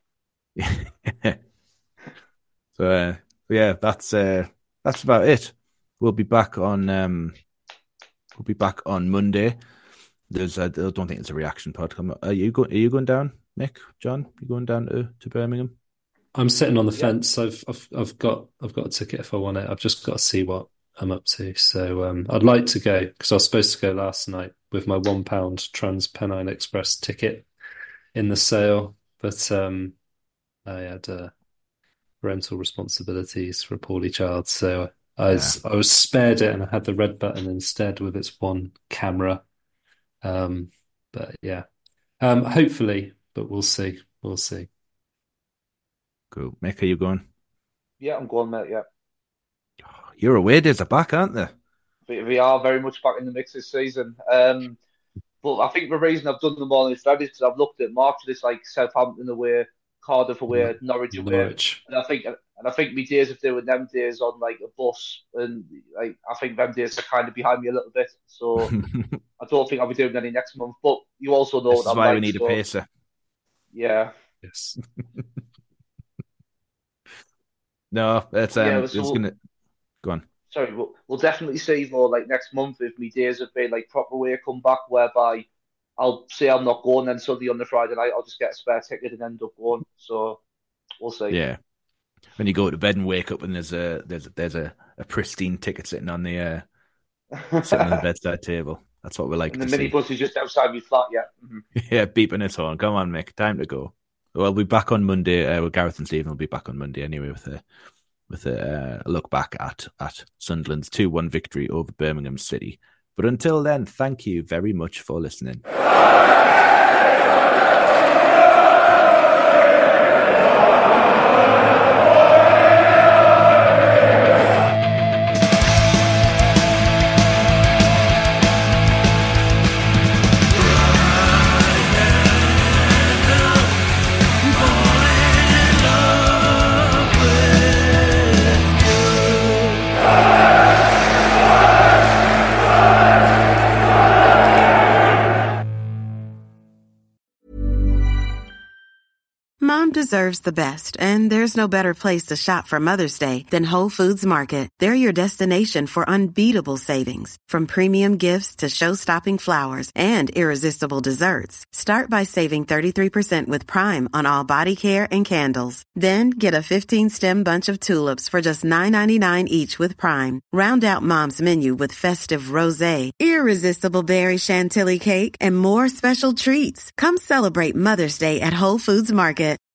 so uh, yeah, that's uh, that's about it. We'll be back on um, we'll be back on Monday. There's a, I don't think it's a reaction pod. Are you going? Are you going down, Mick? John, you going down to, to Birmingham? I'm sitting on the Yeah. fence. I've I've I've got I've got a ticket if I want it. I've just got to see what I'm up to. So um, I'd like to go because I was supposed to go last night with my one pound Trans Pennine Express ticket in the sale, but um, I had uh, parental responsibilities for a poorly child, so I was, I was spared it, and I had the red button instead with its one camera. Um, but yeah, um, hopefully, but we'll see. We'll see. Cool. Mick, are you going? Yeah, I'm going, mate. Yeah, Your away days are back, aren't they? we, we are very much back in the mix this season. Um, but I think the reason I've done them all in February is because I've looked at March. It's like Southampton away, Cardiff away, Norwich away, Norwich. and I think and I think my days of doing them days on like a bus and like I think them days are kind of behind me a little bit. So I don't think I'll be doing any next month. But you also know This what is I'm why like. we need so, a pacer. Yeah. Yes. No, it's um, Yeah, it's so gonna go on. sorry, we'll, we'll definitely see more like next month if my days have been like proper way come back, whereby I'll say I'm not going, then suddenly on the Friday night I'll just get a spare ticket and end up going. So we'll see. Yeah, when you go to bed and wake up and there's a there's a, there's a, a pristine ticket sitting on the uh, sitting on the bedside table. That's what we like And the to see. minibus is just outside my flat. Yeah. Mhm. Yeah, beeping its horn. Come on, Mick, time to go. Well, we'll be back on Monday. Uh, well, Gareth and Stephen will be back on Monday anyway with a with a, uh, look back at at Sunderland's two one victory over Birmingham City. But until then, thank you very much for listening. Mom deserves the best, and there's no better place to shop for Mother's Day than Whole Foods Market. They're your destination for unbeatable savings, from premium gifts to show-stopping flowers and irresistible desserts. Start by saving thirty-three percent with Prime on all body care and candles. Then get a fifteen-stem bunch of tulips for just nine ninety-nine each with Prime. Round out Mom's menu with festive rosé, irresistible berry chantilly cake, and more special treats. Come celebrate Mother's Day at Whole Foods Market.